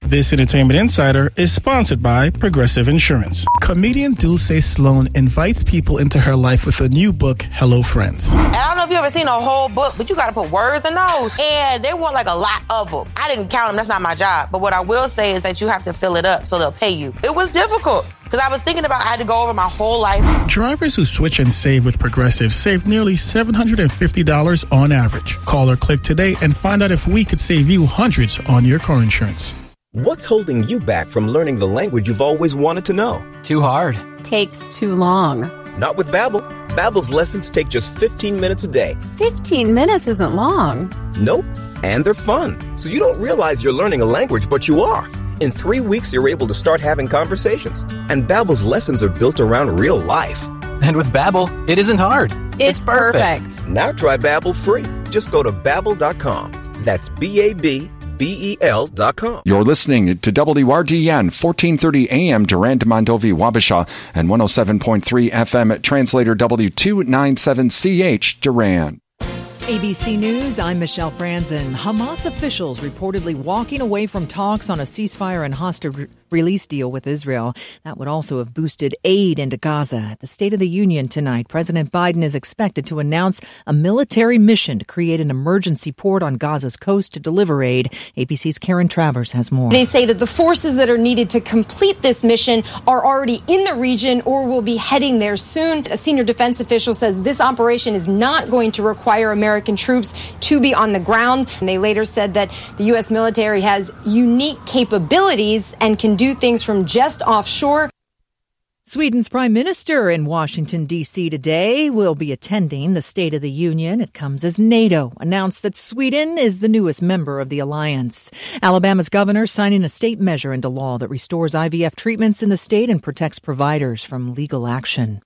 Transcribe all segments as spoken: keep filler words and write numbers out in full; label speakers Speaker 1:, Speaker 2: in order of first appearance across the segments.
Speaker 1: This Entertainment Insider is sponsored by Progressive Insurance. Comedian Dulce Sloan invites people into her life with a new book, Hello Friends.
Speaker 2: I don't know if you ever seen a whole book, but you got to put words in those. And they want like a lot of them. I didn't count them. That's not my job. But what I will say is that you have to fill it up so they'll pay you. It was difficult because I was thinking about I had to go over my whole life.
Speaker 1: Drivers who switch and save with Progressive save nearly seven hundred fifty dollars on average. Call or click today and find out if we could save you hundreds on your car insurance.
Speaker 3: What's holding you back from learning the language you've always wanted to know?
Speaker 4: Too hard.
Speaker 5: Takes too long.
Speaker 3: Not with Babbel. Babbel's lessons take just fifteen minutes a day.
Speaker 5: fifteen minutes isn't long.
Speaker 3: Nope. And they're fun. So you don't realize you're learning a language, but you are. In three weeks, you're able to start having conversations. And Babbel's lessons are built around real life.
Speaker 4: And with Babbel, it isn't hard.
Speaker 5: It's, it's perfect. perfect.
Speaker 3: Now try Babbel free. Just go to Babbel dot com. That's B A B B E L dot com.
Speaker 6: You're listening to W R D N fourteen thirty A M Durand, Mondovi, Wabasha, and one oh seven point three F M at Translator W two ninety-seven C H Durand.
Speaker 7: A B C News, I'm Michelle Franzen. Hamas officials reportedly walking away from talks on a ceasefire and hostage release deal with Israel. That would also have boosted aid into Gaza. At the State of the Union tonight, President Biden is expected to announce a military mission to create an emergency port on Gaza's coast to deliver aid. A B C's Karen Travers has more.
Speaker 8: They say that the forces that are needed to complete this mission are already in the region or will be heading there soon. A senior defense official says this operation is not going to require American troops to be on the ground. And they later said that the U S military has unique capabilities and can do things from just offshore.
Speaker 7: Sweden's Prime Minister in Washington, D C today will be attending the State of the Union. It comes as NATO announced that Sweden is the newest member of the alliance. Alabama's governor signing a state measure into law that restores I V F treatments in the state and protects providers from legal action.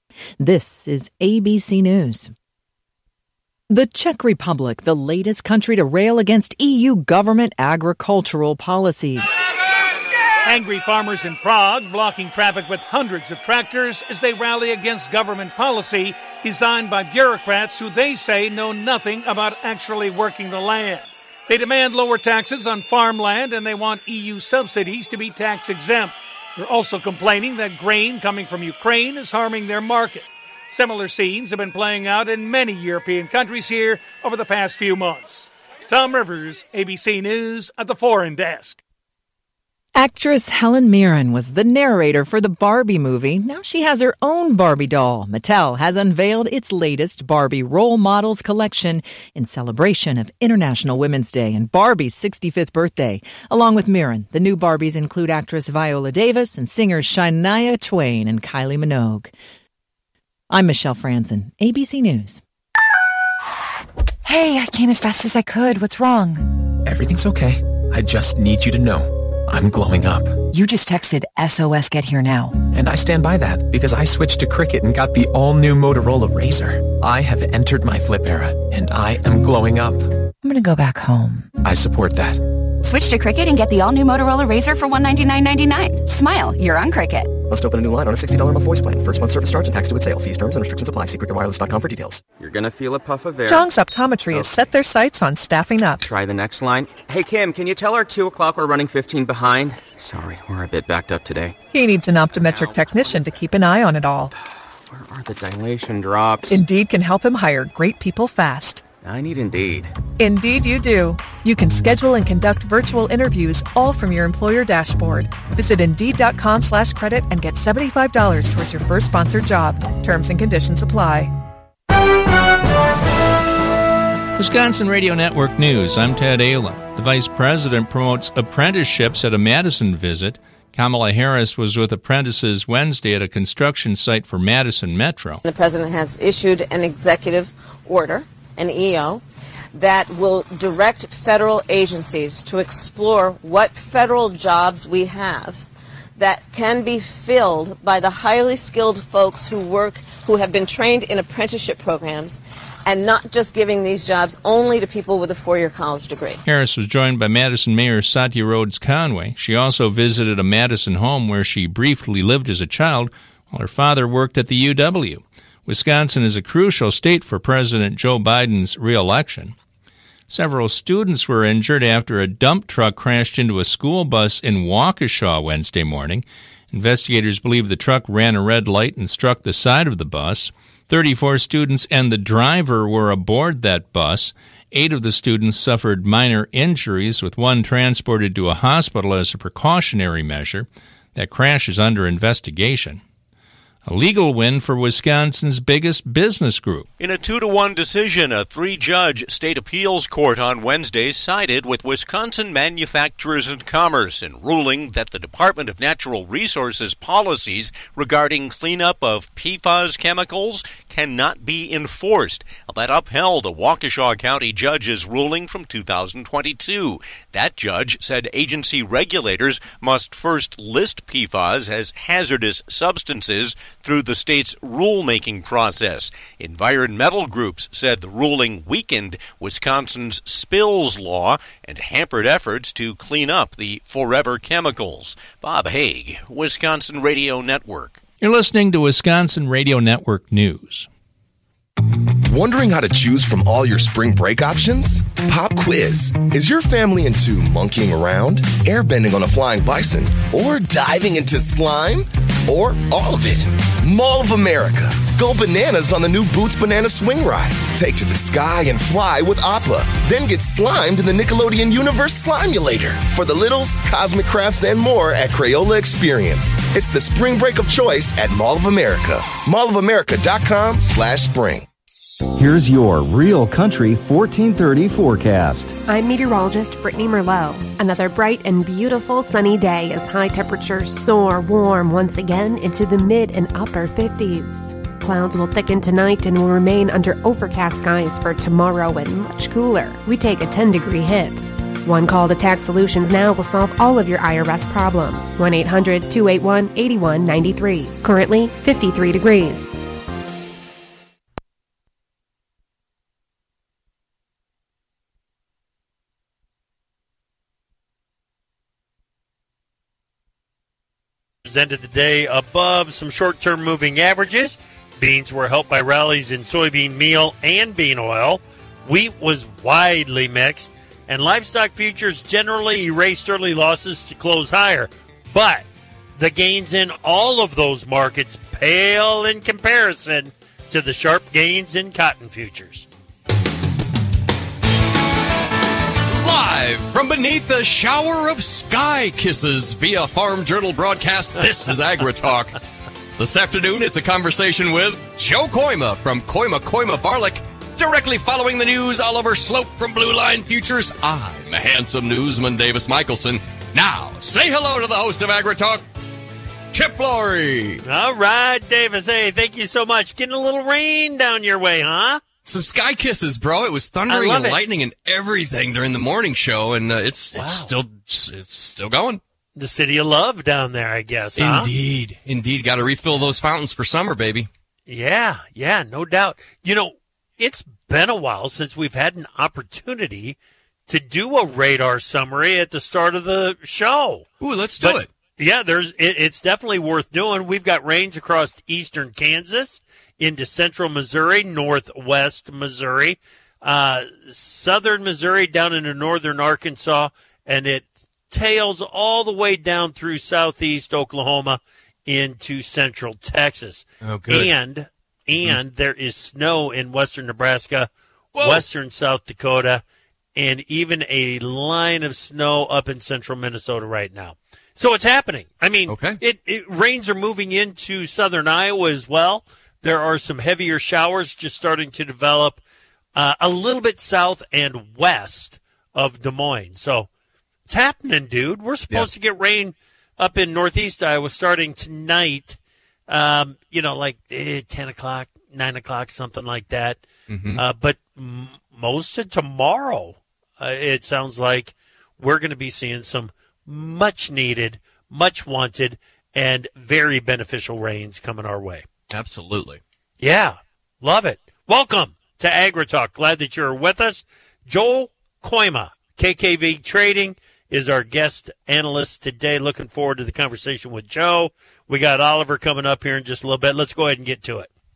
Speaker 7: This is A B C News. The Czech Republic, the latest country to rail against E U government agricultural policies.
Speaker 9: Angry farmers in Prague blocking traffic with hundreds of tractors as they rally against government policy designed by bureaucrats who they say know nothing about actually working the land. They demand lower taxes on farmland and they want E U subsidies to be tax exempt. They're also complaining that grain coming from Ukraine is harming their market. Similar scenes have been playing out in many European countries here over the past few months. Tom Rivers, A B C News at the Foreign Desk.
Speaker 7: Actress Helen Mirren was the narrator for the Barbie movie. Now she has her own Barbie doll. Mattel has unveiled its latest Barbie Role Models collection in celebration of International Women's Day and Barbie's sixty-fifth birthday. Along with Mirren, the new Barbies include actress Viola Davis and singers Shania Twain and Kylie Minogue. I'm Michelle Franzen, A B C News.
Speaker 10: Hey, I came as fast as I could. What's wrong?
Speaker 4: Everything's okay. I just need you to know. I'm glowing up.
Speaker 10: You just texted S O S Get Here Now.
Speaker 4: And I stand by that because I switched to Cricket and got the all-new Motorola Razr. I have entered my flip era, and I am glowing up.
Speaker 10: I'm going to go back home.
Speaker 4: I support that.
Speaker 11: Switch to Cricket and get the all-new Motorola Razr for one hundred ninety-nine ninety-nine. Smile, you're on Cricket.
Speaker 12: Must open a new line on a sixty dollars a month voice plan. First month service charge and tax to its sale. Fees, terms, and restrictions apply. See cricket wireless dot com for details.
Speaker 13: You're going to feel a puff of air.
Speaker 14: Jong's Optometry okay. has set their sights on staffing up.
Speaker 13: Try the next line. Hey, Kim, can you tell our two o'clock we're running fifteen behind? Sorry, we're a bit backed up today.
Speaker 14: He needs an optometric technician to keep an eye on it all.
Speaker 13: Where are the dilation drops?
Speaker 14: Indeed can help him hire great people fast.
Speaker 13: I need Indeed.
Speaker 14: Indeed you do. You can schedule and conduct virtual interviews all from your employer dashboard. Visit Indeed.com slash credit and get seventy-five dollars towards your first sponsored job. Terms and conditions apply.
Speaker 15: Wisconsin Radio Network News, I'm Ted Ayla. The Vice President promotes apprenticeships at a Madison visit. Kamala Harris was with apprentices Wednesday at a construction site for Madison Metro.
Speaker 16: The President has issued an executive order, an E O, that will direct federal agencies to explore what federal jobs we have that can be filled by the highly skilled folks who work, who have been trained in apprenticeship programs, and not just giving these jobs only to people with a four-year college degree.
Speaker 15: Harris was joined by Madison Mayor Satya Rhodes Conway. She also visited a Madison home where she briefly lived as a child while her father worked at the U W. Wisconsin is a crucial state for President Joe Biden's re-election. Several students were injured after a dump truck crashed into a school bus in Waukesha Wednesday morning. Investigators believe the truck ran a red light and struck the side of the bus. thirty-four students and the driver were aboard that bus. Eight of the students suffered minor injuries, with one transported to a hospital as a precautionary measure. That crash is under investigation. A legal win for Wisconsin's biggest business group.
Speaker 17: In a two to one decision, a three-judge state appeals court on Wednesday sided with Wisconsin Manufacturers and Commerce in ruling that the Department of Natural Resources policies regarding cleanup of P FAS chemicals cannot be enforced. That upheld a Waukesha County judge's ruling from two thousand twenty-two. That judge said agency regulators must first list P FAS as hazardous substances through the state's rulemaking process. Environmental groups said the ruling weakened Wisconsin's spills law and hampered efforts to clean up the forever chemicals. Bob Haig, Wisconsin Radio Network.
Speaker 15: You're listening to Wisconsin Radio Network News.
Speaker 18: Wondering how to choose from all your spring break options? Pop quiz. Is your family into monkeying around, airbending on a flying bison, or diving into slime? Or all of it? Mall of America. Go bananas on the new Boots Banana Swing Ride. Take to the sky and fly with Appa. Then get slimed in the Nickelodeon Universe Slimulator. For the littles, cosmic crafts, and more at Crayola Experience. It's the spring break of choice at Mall of America. mall of america dot com slash spring.
Speaker 19: Here's your Real Country fourteen thirty forecast.
Speaker 20: I'm meteorologist Brittany Merlot. Another bright and beautiful sunny day as high temperatures soar warm once again into the mid and upper fifties. Clouds will thicken tonight and will remain under overcast skies for tomorrow and much cooler. We take a ten degree hit. One call to Tax Solutions now will solve all of your I R S problems. one eight hundred two eight one eight one nine three. Currently fifty-three degrees.
Speaker 21: Ended the day above some short-term moving averages. Beans were helped by rallies in soybean meal and bean oil. Wheat was widely mixed, and livestock futures generally erased early losses to close higher. But the gains in all of those markets pale in comparison to the sharp gains in cotton futures.
Speaker 22: Live from beneath the shower of sky kisses via Farm Journal broadcast, this is AgriTalk. This afternoon, it's a conversation with Joe Koima from Koima Koima Varlick. Directly following the news, Oliver Slope from Blue Line Futures. I'm a handsome newsman, Davis Michelson. Now, say hello to the host of AgriTalk, Chip Flory.
Speaker 21: All right, Davis. Hey, thank you so much. Getting a little rain down your way, huh?
Speaker 22: Some sky kisses, bro. It was thundering and lightning and everything during the morning show, and uh, it's wow. it's still it's still going.
Speaker 21: The city of love down there, I guess, huh?
Speaker 22: Indeed. Indeed. Got to refill those fountains for summer, baby.
Speaker 21: Yeah, yeah, no doubt. You know, it's been a while since we've had an opportunity to do a radar summary at the start of the show.
Speaker 22: Ooh, let's do
Speaker 21: but,
Speaker 22: it.
Speaker 21: Yeah, there's it, it's definitely worth doing. We've got rains across eastern Kansas, into central Missouri, northwest Missouri, uh, southern Missouri, down into northern Arkansas, and it tails all the way down through southeast Oklahoma into central Texas.
Speaker 22: Oh, good.
Speaker 21: And, and mm-hmm. there is snow in western Nebraska,
Speaker 22: Whoa.
Speaker 21: western South Dakota, and even a line of snow up in central Minnesota right now. So it's happening. I mean,
Speaker 22: okay.
Speaker 21: it, it rains are moving into southern Iowa as well. There are some heavier showers just starting to develop uh, a little bit south and west of Des Moines. So it's happening, dude. We're supposed yeah. to get rain up in northeast Iowa starting tonight, um, you know, like eh, ten o'clock, nine o'clock, something like that.
Speaker 22: Mm-hmm.
Speaker 21: Uh, but m- most of tomorrow, uh, it sounds like we're going to be seeing some much needed, much wanted, and very beneficial rains coming our way.
Speaker 22: Absolutely.
Speaker 21: Yeah, love it. Welcome to AgriTalk. Glad that you're with us. Joel Koima, K K V Trading, is our guest analyst today. Looking forward to the conversation with Joe. We got Oliver coming up here in just a little bit. Let's go ahead and get to it.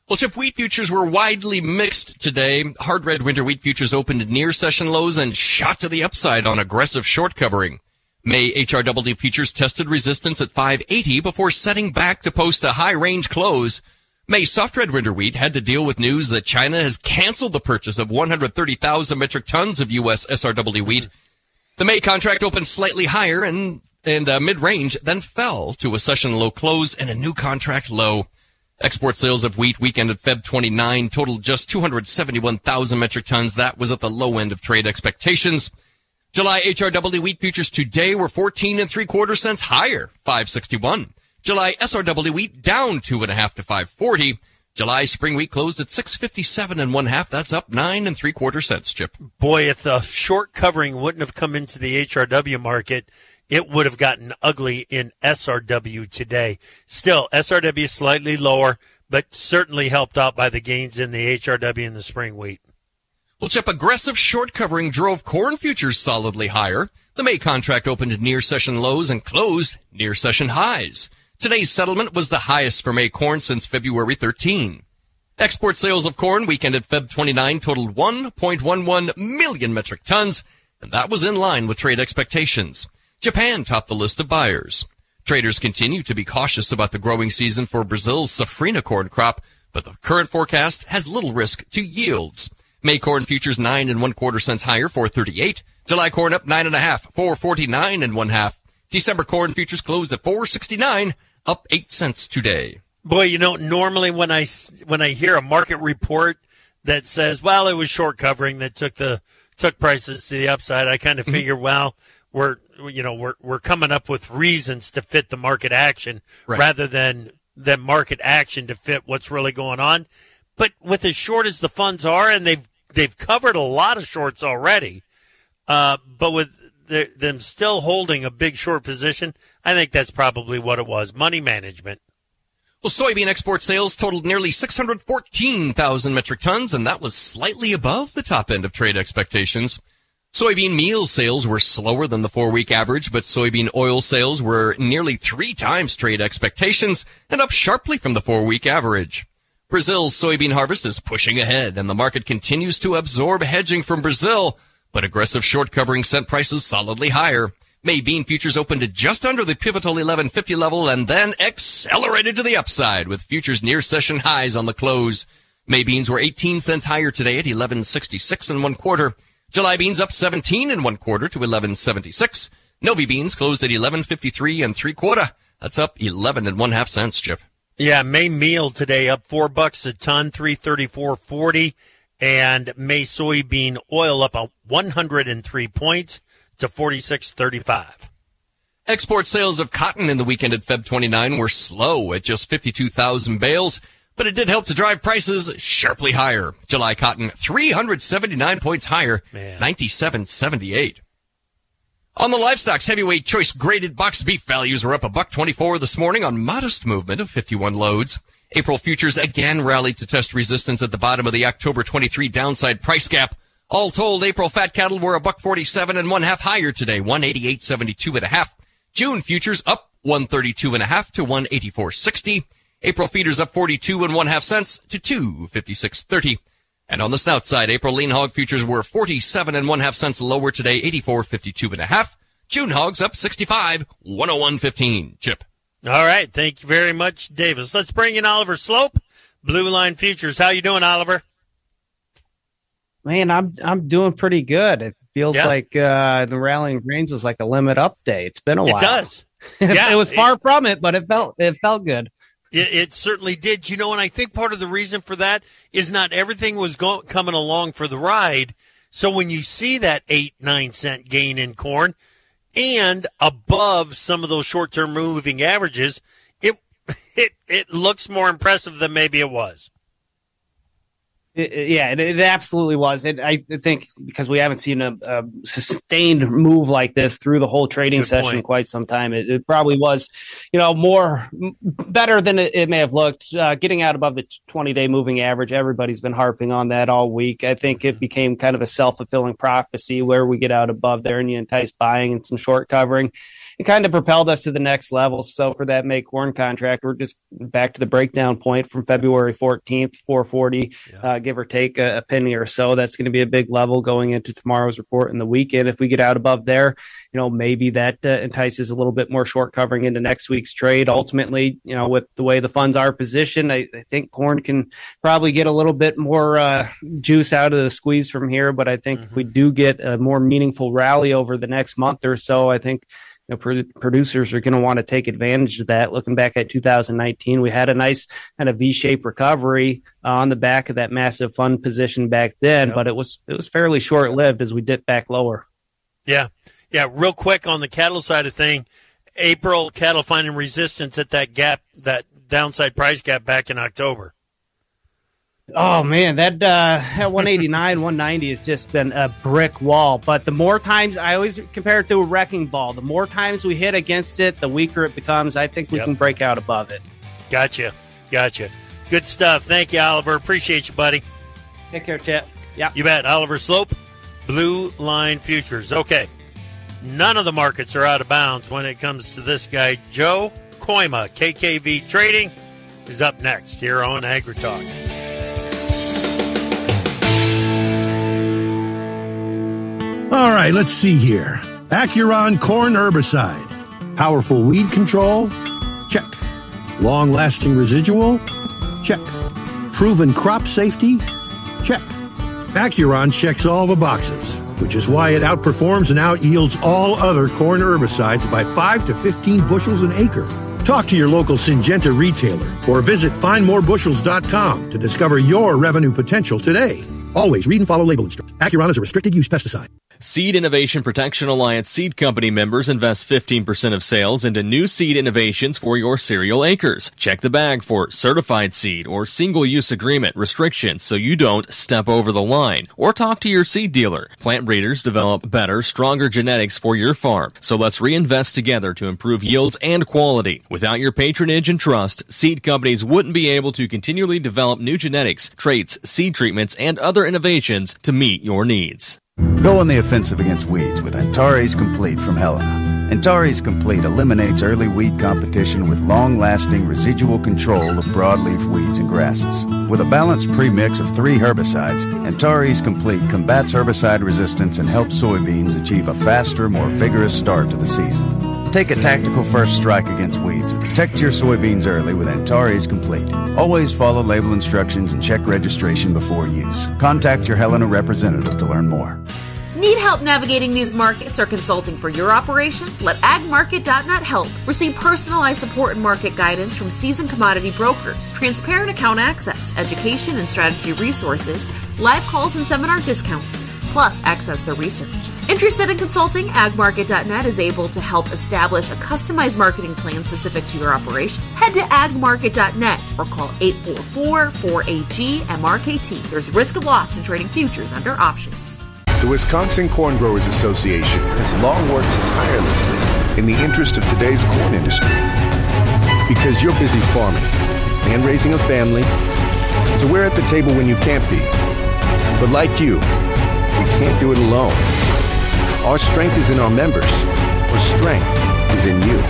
Speaker 22: Well, Chip, wheat futures were widely mixed today. Hard red winter wheat futures opened near session lows and shot to the upside on aggressive short covering. May H R W futures tested resistance at five eighty before setting back to post a high range close. May soft red winter wheat had to deal with news that China has canceled the purchase of one hundred thirty thousand metric tons of U S S R W wheat. The May contract opened slightly higher and, and uh, mid-range, then fell to a session low close and a new contract low. Export sales of wheat weekend at February twenty-ninth totaled just two hundred seventy-one thousand metric tons. That was at the low end of trade expectations. July H R W wheat futures today were fourteen and three quarter cents higher, five sixty-one. July S R W wheat down two and a half to five forty. July spring wheat closed at six fifty-seven and one half. That's up nine and three quarter cents, Chip.
Speaker 21: Boy, if the short covering wouldn't have come into the H R W market, it would have gotten ugly in S R W today. Still, S R W slightly lower, but certainly helped out by the gains in the H R W and the spring wheat.
Speaker 22: Well, Chip, aggressive short covering drove corn futures solidly higher. The May contract opened near session lows and closed near session highs. Today's settlement was the highest for May corn since February thirteenth. Export sales of corn weekend at February twenty-ninth totaled one point one one million metric tons, and that was in line with trade expectations. Japan topped the list of buyers. Traders continue to be cautious about the growing season for Brazil's safrinha corn crop, but the current forecast has little risk to yields. May corn futures nine and one quarter cents higher, four thirty-eight. July corn up nine and a half, four forty-nine and one half. December corn futures closed at four sixty-nine, up eight cents today.
Speaker 21: Boy, you know, normally when I when I hear a market report that says, well, it was short covering that took the took prices to the upside, I kind of mm-hmm. figure, well, we're you know we're we're coming up with reasons to fit the market action right. rather than than market action to fit what's really going on. But with as short as the funds are, and they've they've covered a lot of shorts already, uh, but with the, them still holding a big short position, I think that's probably what it was, money management.
Speaker 22: Well, soybean export sales totaled nearly six hundred fourteen thousand metric tons, and that was slightly above the top end of trade expectations. Soybean meal sales were slower than the four-week average, but soybean oil sales were nearly three times trade expectations and up sharply from the four-week average. Brazil's soybean harvest is pushing ahead, and the market continues to absorb hedging from Brazil, but aggressive short covering sent prices solidly higher. May bean futures opened at just under the pivotal eleven fifty level and then accelerated to the upside with futures near session highs on the close. May beans were eighteen cents higher today at eleven sixty-six and one quarter. July beans up seventeen and one quarter to eleven seventy-six. Novi beans closed at eleven fifty-three and three quarter. That's up eleven and one half cents, Chip.
Speaker 21: Yeah, May meal today up four bucks a ton, three thirty-four forty, and May soybean oil up a one hundred three points to forty-six thirty-five.
Speaker 22: Export sales of cotton in the weekend at February twenty-ninth were slow at just fifty-two thousand bales, but it did help to drive prices sharply higher. July cotton three hundred seventy-nine points higher, ninety-seven seventy-eight. On the livestock's heavyweight choice graded boxed beef values were up a buck twenty-four this morning on modest movement of fifty-one loads. April futures again rallied to test resistance at the bottom of the October twenty-third downside price gap. All told, April fat cattle were a buck forty-seven and one half higher today, one eighty-eight seventy-two and a half. June futures up one thirty-two and a half to one eighty-four sixty. April feeders up forty-two and one half cents to two fifty-six thirty. And on the snout side, April lean hog futures were forty-seven and one half cents lower today, eighty-four fifty-two and a half. June hogs up sixty-five, one oh one fifteen. Chip.
Speaker 21: All right. Thank you very much, Davis. Let's bring in Oliver Slope, Blue Line Futures. How you doing, Oliver?
Speaker 1: Man, I'm I'm doing pretty good. It feels yeah. like uh, the rallying range was like a limit update. It's been a while.
Speaker 21: It does.
Speaker 1: Yeah, it was far it, from it, but it felt it felt good.
Speaker 21: It, it certainly did. You know, and I think part of the reason for that is not everything was go- coming along for the ride. So when you see that eight, nine cent gain in corn and above some of those short-term moving averages, it it it looks more impressive than maybe it was.
Speaker 1: It, yeah, it, it absolutely was. And I think because we haven't seen a, a sustained move like this through the whole trading
Speaker 21: Good
Speaker 1: session
Speaker 21: point.
Speaker 1: in quite some time, it, it probably was, you know, more better than it, it may have looked. Uh, getting out above the twenty-day moving average, everybody's been harping on that all week. I think it became kind of a self-fulfilling prophecy where we get out above there and you entice buying and some short covering. It kind of propelled us to the next level. So for that May corn contract, we're just back to the breakdown point from February fourteenth, four forty, yeah. uh, give or take a, a penny or so. That's going to be a big level going into tomorrow's report in the weekend. If we get out above there, you know, maybe that uh, entices a little bit more short covering into next week's trade. Ultimately, you know, with the way the funds are positioned, I, I think corn can probably get a little bit more uh, juice out of the squeeze from here. But I think mm-hmm. if we do get a more meaningful rally over the next month or so, I think You know, producers are going to want to take advantage of that. Looking back at two thousand nineteen, we had a nice kind of V-shaped recovery uh, on the back of that massive fund position back then, yep. but it was it was fairly short-lived as we dipped back lower.
Speaker 21: Yeah, yeah. Real quick on the cattle side of thing, April cattle finding resistance at that gap, that downside price gap back in October.
Speaker 1: Oh, man, that, uh, that one eighty-nine, one ninety has just been a brick wall. But the more times, I always compare it to a wrecking ball. The more times we hit against it, the weaker it becomes. I think we yep. can break out above it.
Speaker 21: Gotcha. Gotcha. Good stuff. Thank you, Oliver. Appreciate you, buddy.
Speaker 1: Take care, Chip. Yeah.
Speaker 21: You bet. Oliver Slope, Blue Line Futures. Okay. None of the markets are out of bounds when it comes to this guy. Joe Koima, K K V Trading, is up next here on AgriTalk.
Speaker 2: All right, let's see here. Acuron corn herbicide. Powerful weed control? Check. Long-lasting residual? Check. Proven crop safety? Check. Acuron checks all the boxes, which is why it outperforms and out-yields all other corn herbicides by five to fifteen bushels an acre. Talk to your local Syngenta retailer or visit find more bushels dot com to discover your revenue potential today. Always read and follow label instructions. Acuron is a restricted-use pesticide.
Speaker 5: Seed Innovation Protection Alliance Seed Company members invest fifteen percent of sales into new seed innovations for your cereal acres. Check the bag for certified seed or single-use agreement restrictions so you don't step over the line. Or talk to your seed dealer. Plant breeders develop better, stronger genetics for your farm. So let's reinvest together to improve yields and quality. Without your patronage and trust, seed companies wouldn't be able to continually develop new genetics, traits, seed treatments, and other innovations to meet your needs.
Speaker 19: Go on the offensive against weeds with Antares Complete from Helena. Antares Complete eliminates early weed competition with long-lasting residual control of broadleaf weeds and grasses. With a balanced premix of three herbicides, Antares Complete combats herbicide resistance and helps soybeans achieve a faster, more vigorous start to the season. Take a tactical first strike against weeds and protect your soybeans early with Antares Complete. Always follow label instructions and check registration before use. Contact your Helena representative to learn more.
Speaker 23: Need help navigating these markets or consulting for your operation? Let ag market dot net help. Receive personalized support and market guidance from seasoned commodity brokers, transparent account access, education and strategy resources, live calls and seminar discounts, plus access their research. Interested in consulting? ag market dot net is able to help establish a customized marketing plan specific to your operation. Head to ag market dot net or call eight four four, four eight, G M R K T. There's risk of loss in trading futures under options.
Speaker 24: The Wisconsin Corn Growers Association has long worked tirelessly in the interest of today's corn industry. Because you're busy farming and raising a family, so we're at the table when you can't be. But like you, we can't do it alone. Our strength is in our members. Our strength is in you.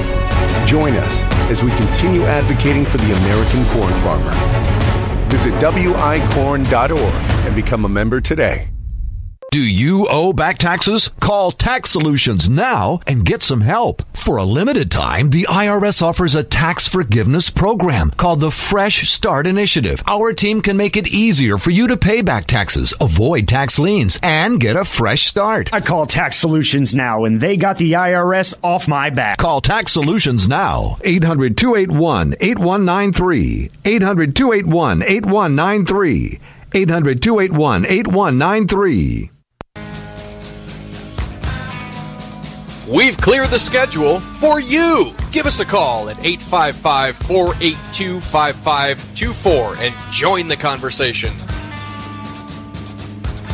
Speaker 24: Join us as we continue advocating for the American corn farmer. Visit W I corn dot org and become a member today.
Speaker 25: Do you owe back taxes? Call Tax Solutions now and get some help. For a limited time, the I R S offers a tax forgiveness program called the Fresh Start Initiative. Our team can make it easier for you to pay back taxes, avoid tax liens, and get a fresh start.
Speaker 26: I call Tax Solutions now, and they got the I R S off my back.
Speaker 25: Call Tax Solutions now. eight hundred, two eight one, eight one nine three. eight hundred, two eight one, eight one nine three. eight hundred, two eight one, eight one nine three.
Speaker 22: We've cleared the schedule for you. Give us a call at eight five five, four eight two, five five two four and join the conversation.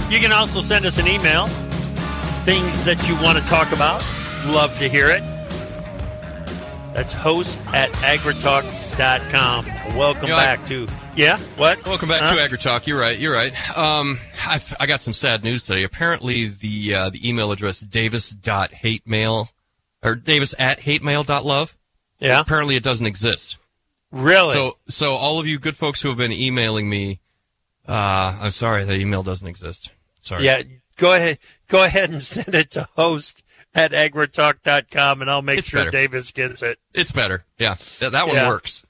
Speaker 21: You can also send us an email. Things that you want to talk about. Love to hear it. That's host at agritalk dot com. Welcome
Speaker 22: You know,
Speaker 21: back
Speaker 22: I-
Speaker 21: to... Yeah? What?
Speaker 22: Welcome back
Speaker 21: Huh?
Speaker 22: to AgriTalk. You're right. You're right. Um, I've, I got some sad news today. Apparently, the uh, the email address davis dot hatemail or davis at hatemail dot love.
Speaker 21: Yeah.
Speaker 22: Apparently, it doesn't exist.
Speaker 21: Really?
Speaker 22: So, so all of you good folks who have been emailing me, uh, I'm sorry, the email doesn't exist. Sorry.
Speaker 21: Yeah, go ahead. Go ahead and send it to host at agritalk dot com, and I'll make
Speaker 22: It's
Speaker 21: sure
Speaker 22: better.
Speaker 21: Davis gets it.
Speaker 22: It's better. Yeah, that, that one
Speaker 21: Yeah.
Speaker 22: works.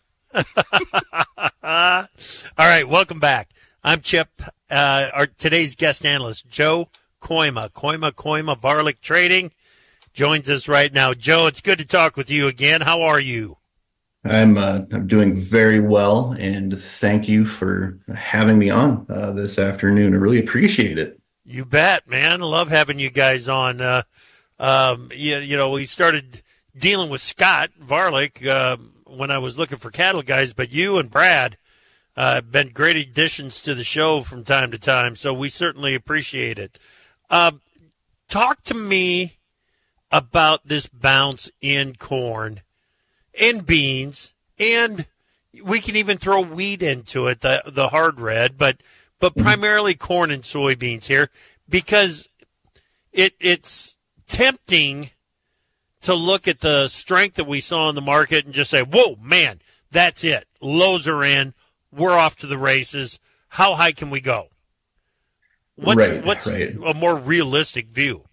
Speaker 21: All right, welcome back. I'm Chip. Uh, our today's guest analyst, Joe Koima, Koima Koima Varlick Trading, joins us right now. Joe, it's good to talk with you again. How are you?
Speaker 3: I'm uh, I'm doing very well, and thank you for having me on uh, this afternoon. I really appreciate it.
Speaker 21: You bet, man. Love having you guys on. Uh, um, you, you know, we started dealing with Scott Varlick uh, when I was looking for cattle guys, but you and Brad uh, have been great additions to the show from time to time, so we certainly appreciate it. Uh, talk to me about this bounce in corn, in beans, and we can even throw wheat into it, the the hard red, but but primarily corn and soybeans here, because it it's tempting to look at the strength that we saw in the market and just say, whoa, man, that's it. Lows are in. We're off to the races. How high can we go? What's,
Speaker 3: Right,
Speaker 21: what's
Speaker 3: right.
Speaker 21: a more realistic view?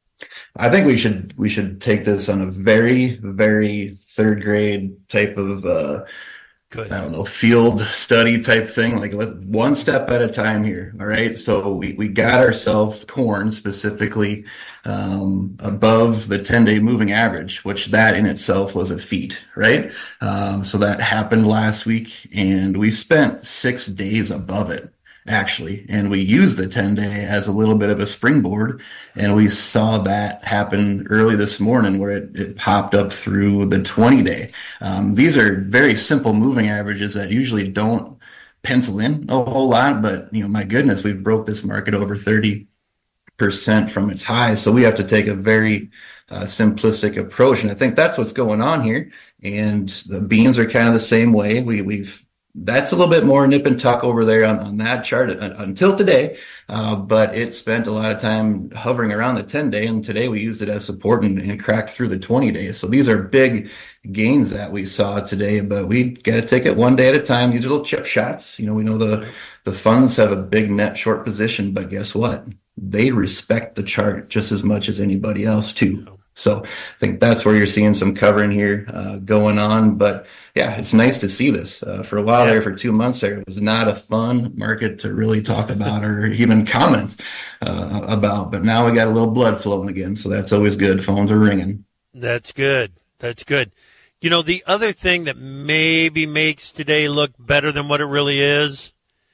Speaker 3: I think we should we should take this on a very very third grade type of uh,
Speaker 21: Good.
Speaker 3: I don't know, field study type thing. Like let one step at a time here. All right. So we, we got ourselves corn specifically um, above the ten day moving average, which that in itself was a feat, right? Um, so that happened last week, and we spent six days above it, actually. And we used the ten day as a little bit of a springboard. And we saw that happen early this morning where it, it popped up through the twenty day. Um, these are very simple moving averages that usually don't pencil in a whole lot. But, you know, my goodness, we've broke this market over thirty percent from its highs. So we have to take a very uh, simplistic approach. And I think that's what's going on here. And the beans are kind of the same way. We, we've That's a little bit more nip and tuck over there on, on that chart uh, until today, uh, but it spent a lot of time hovering around the ten day, and today we used it as support and, and cracked through the twenty days. So these are big gains that we saw today, but we got to take it one day at a time. These are little chip shots. You know, we know the, the funds have a big net short position, but guess what? They respect the chart just as much as anybody else too. So I think that's where you're seeing some covering here uh, going on. But yeah, it's nice to see this. Uh, for a while
Speaker 21: Yeah.
Speaker 3: there, for two months there, it was not a fun market to really talk about or even comment uh, about. But now we got a little blood flowing again, so that's always good. Phones are ringing.
Speaker 21: That's good. That's good. You know, the other thing that maybe makes today look better than what it really is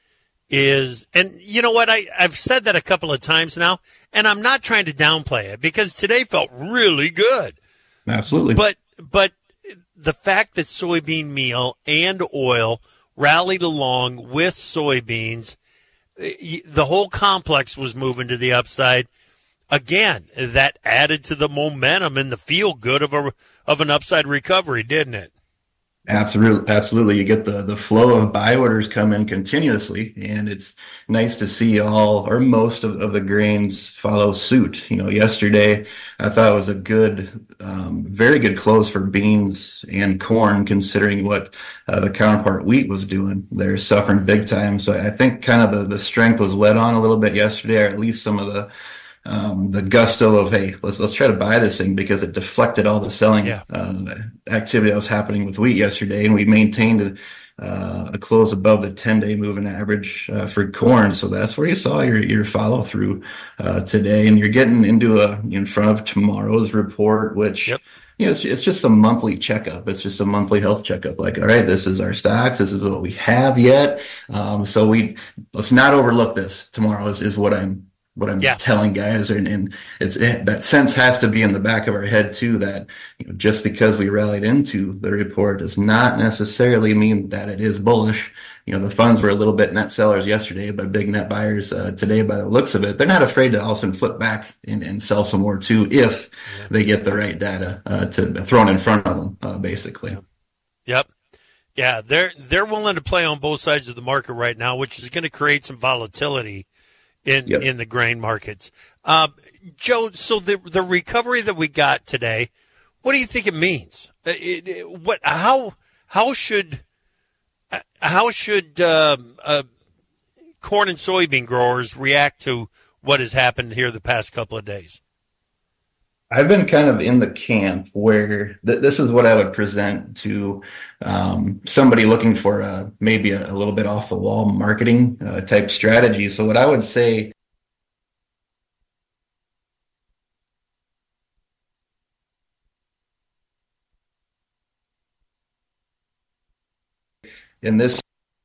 Speaker 21: is, and you know what, I, I've said that a couple of times now, and I'm not trying to downplay it because today felt really good.
Speaker 3: Absolutely.
Speaker 21: But, but the fact that soybean meal and oil rallied along with soybeans, y- the whole complex was moving to the upside. Again, that added to the momentum and the feel good of a of an upside recovery, didn't it?
Speaker 3: Absolutely, absolutely. You get the the flow of buy orders come in continuously, and it's nice to see all or most of, of the grains follow suit. You know, yesterday I thought it was a good, um, very good close for beans and corn, considering what uh, the counterpart wheat was doing. They're suffering big time. So I think kind of the, the strength was led on a little bit yesterday, or at least some of the Um, the gusto of, hey, let's let's try to buy this thing, because it deflected all the selling
Speaker 21: Yeah.
Speaker 3: uh, activity that was happening with wheat yesterday, and we maintained a, uh, a close above the ten day moving average uh, for corn. So that's where you saw your your follow through uh, today, and you're getting into a in front of tomorrow's report, which.
Speaker 21: Yep.
Speaker 3: You know, it's, it's just a monthly checkup. It's just a monthly health checkup. Like, all right, this is our stocks. This is what we have yet. Um, so we let's not overlook this. Tomorrow is, is what I'm what I'm
Speaker 21: yeah.
Speaker 3: telling guys, and, and it's it, that sense has to be in the back of our head too. That you know, just because we rallied into the report does not necessarily mean that it is bullish. You know, the funds were a little bit net sellers yesterday, but big net buyers uh, today. By the looks of it, they're not afraid to all of a sudden flip back and, and sell some more too if yeah. they get the right data uh, to thrown in front of them, uh, basically.
Speaker 21: Yep. yep. Yeah, they're they're willing to play on both sides of the market right now, which is going to create some volatility in yep. in the grain markets. Um, Joe, so the the recovery that we got today, what do you think it means? It, it, what how how should how should uh, uh, corn and soybean growers react to what has happened here the past couple of days?
Speaker 3: I've been kind of in the camp where th- this is what I would present to um, somebody looking for a, maybe a, a little bit off the wall marketing uh, type strategy. So what I would say in this,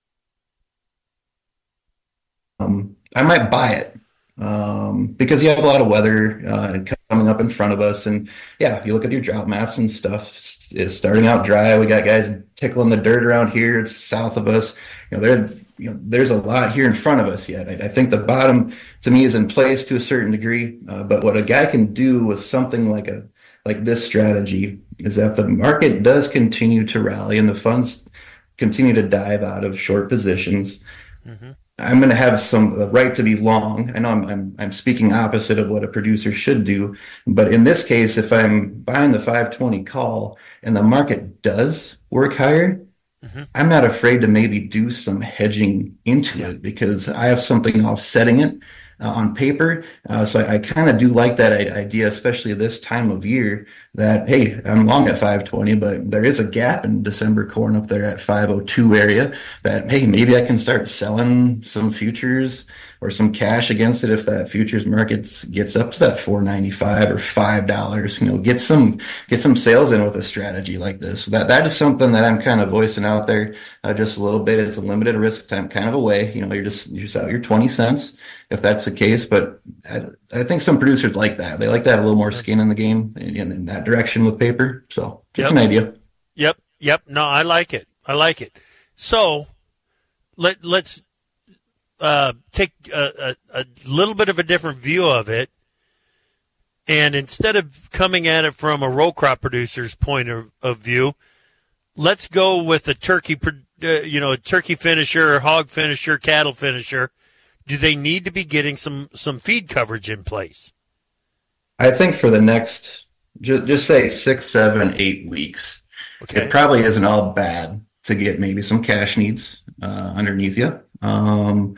Speaker 3: um, I might buy it. Um, because you have a lot of weather uh, coming up in front of us. And yeah, you look at your drought maps and stuff, it's starting out dry. We got guys tickling the dirt around here south of us. You know, there, you know, there's a lot here in front of us yet. I, I think the bottom to me is in place to a certain degree. Uh, but what a guy can do with something like a, like this strategy is that the market does continue to rally and the funds continue to dive out of short positions. Mm-hmm. I'm going to have some the right to be long. I know I'm, I'm I'm speaking opposite of what a producer should do, but in this case, if I'm buying the five twenty call and the market does work higher, mm-hmm. I'm not afraid to maybe do some hedging into yeah. it because I have something offsetting it uh, on paper. Uh, so I, I kind of do like that idea, especially this time of year. That hey, I'm long at five twenty, but there is a gap in December corn up there at five oh two area that, hey, maybe I can start selling some futures or some cash against it if that futures market gets up to that four ninety-five or five dollars. You know, get some get some sales in with a strategy like this. That that is something that I'm kind of voicing out there uh, just a little bit. It's a limited risk time kind of a way. You know, you're just you're just out your twenty cents if that's the case. But I, I think some producers like that. They like to have a little more skin in the game in, in that direction with paper. So just
Speaker 21: yep.
Speaker 3: an idea.
Speaker 21: Yep. Yep. No, I like it. I like it. So let let's uh, take a, a, a little bit of a different view of it. And instead of coming at it from a row crop producer's point of, of view, let's go with a turkey, uh, you know, a turkey finisher, hog finisher, cattle finisher. Do they need to be getting some, some feed coverage in place?
Speaker 3: I think for the next, just, just say six, seven, eight weeks, okay. It probably isn't all bad to get maybe some cash needs uh, underneath you. Um,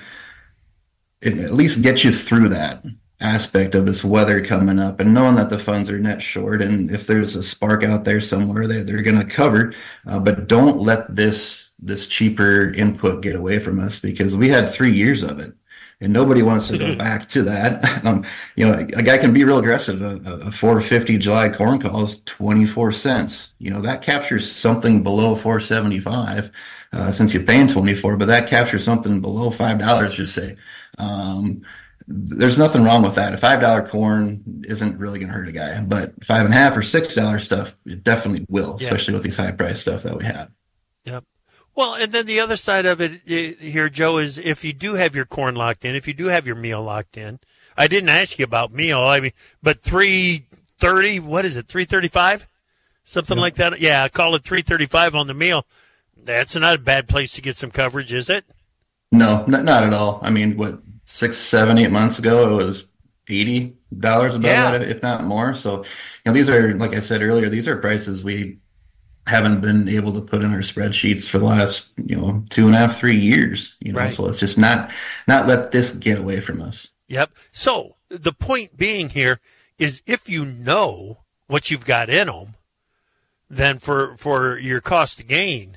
Speaker 3: it at least get you through that aspect of this weather coming up and knowing that the funds are net short. And if there's a spark out there somewhere, they're, they're going to cover. Uh, but don't let this this cheaper input get away from us because we had three years of it. And nobody wants to go back to that. Um, you know, a guy can be real aggressive. A, a four fifty July corn call is twenty-four cents. You know, that captures something below four seventy-five uh, since you're paying twenty-four, but that captures something below five dollars, just say. Um, there's nothing wrong with that. A five dollar corn isn't really going to hurt a guy, but five and a half or six dollar stuff, it definitely will, yeah. especially with these high price stuff that we have.
Speaker 21: Yep. Well, and then the other side of it here, Joe, is if you do have your corn locked in, if you do have your meal locked in, I didn't ask you about meal, I mean, but three thirty, what is it, three thirty-five? Something yep. like that? Yeah, I call it three thirty-five on the meal. That's not a bad place to get some coverage, is it?
Speaker 3: No, not, not at all. I mean, what, six, seven, eight months ago, it was eighty dollars above yeah. that, if not more. So, you know, these are, like I said earlier, these are prices we haven't been able to put in our spreadsheets for the last, you know, two and a half, three years, you know, right. So let's just not, not let this get away from us.
Speaker 21: Yep. So the point being here is if you know what you've got in them, then for, for your cost to gain,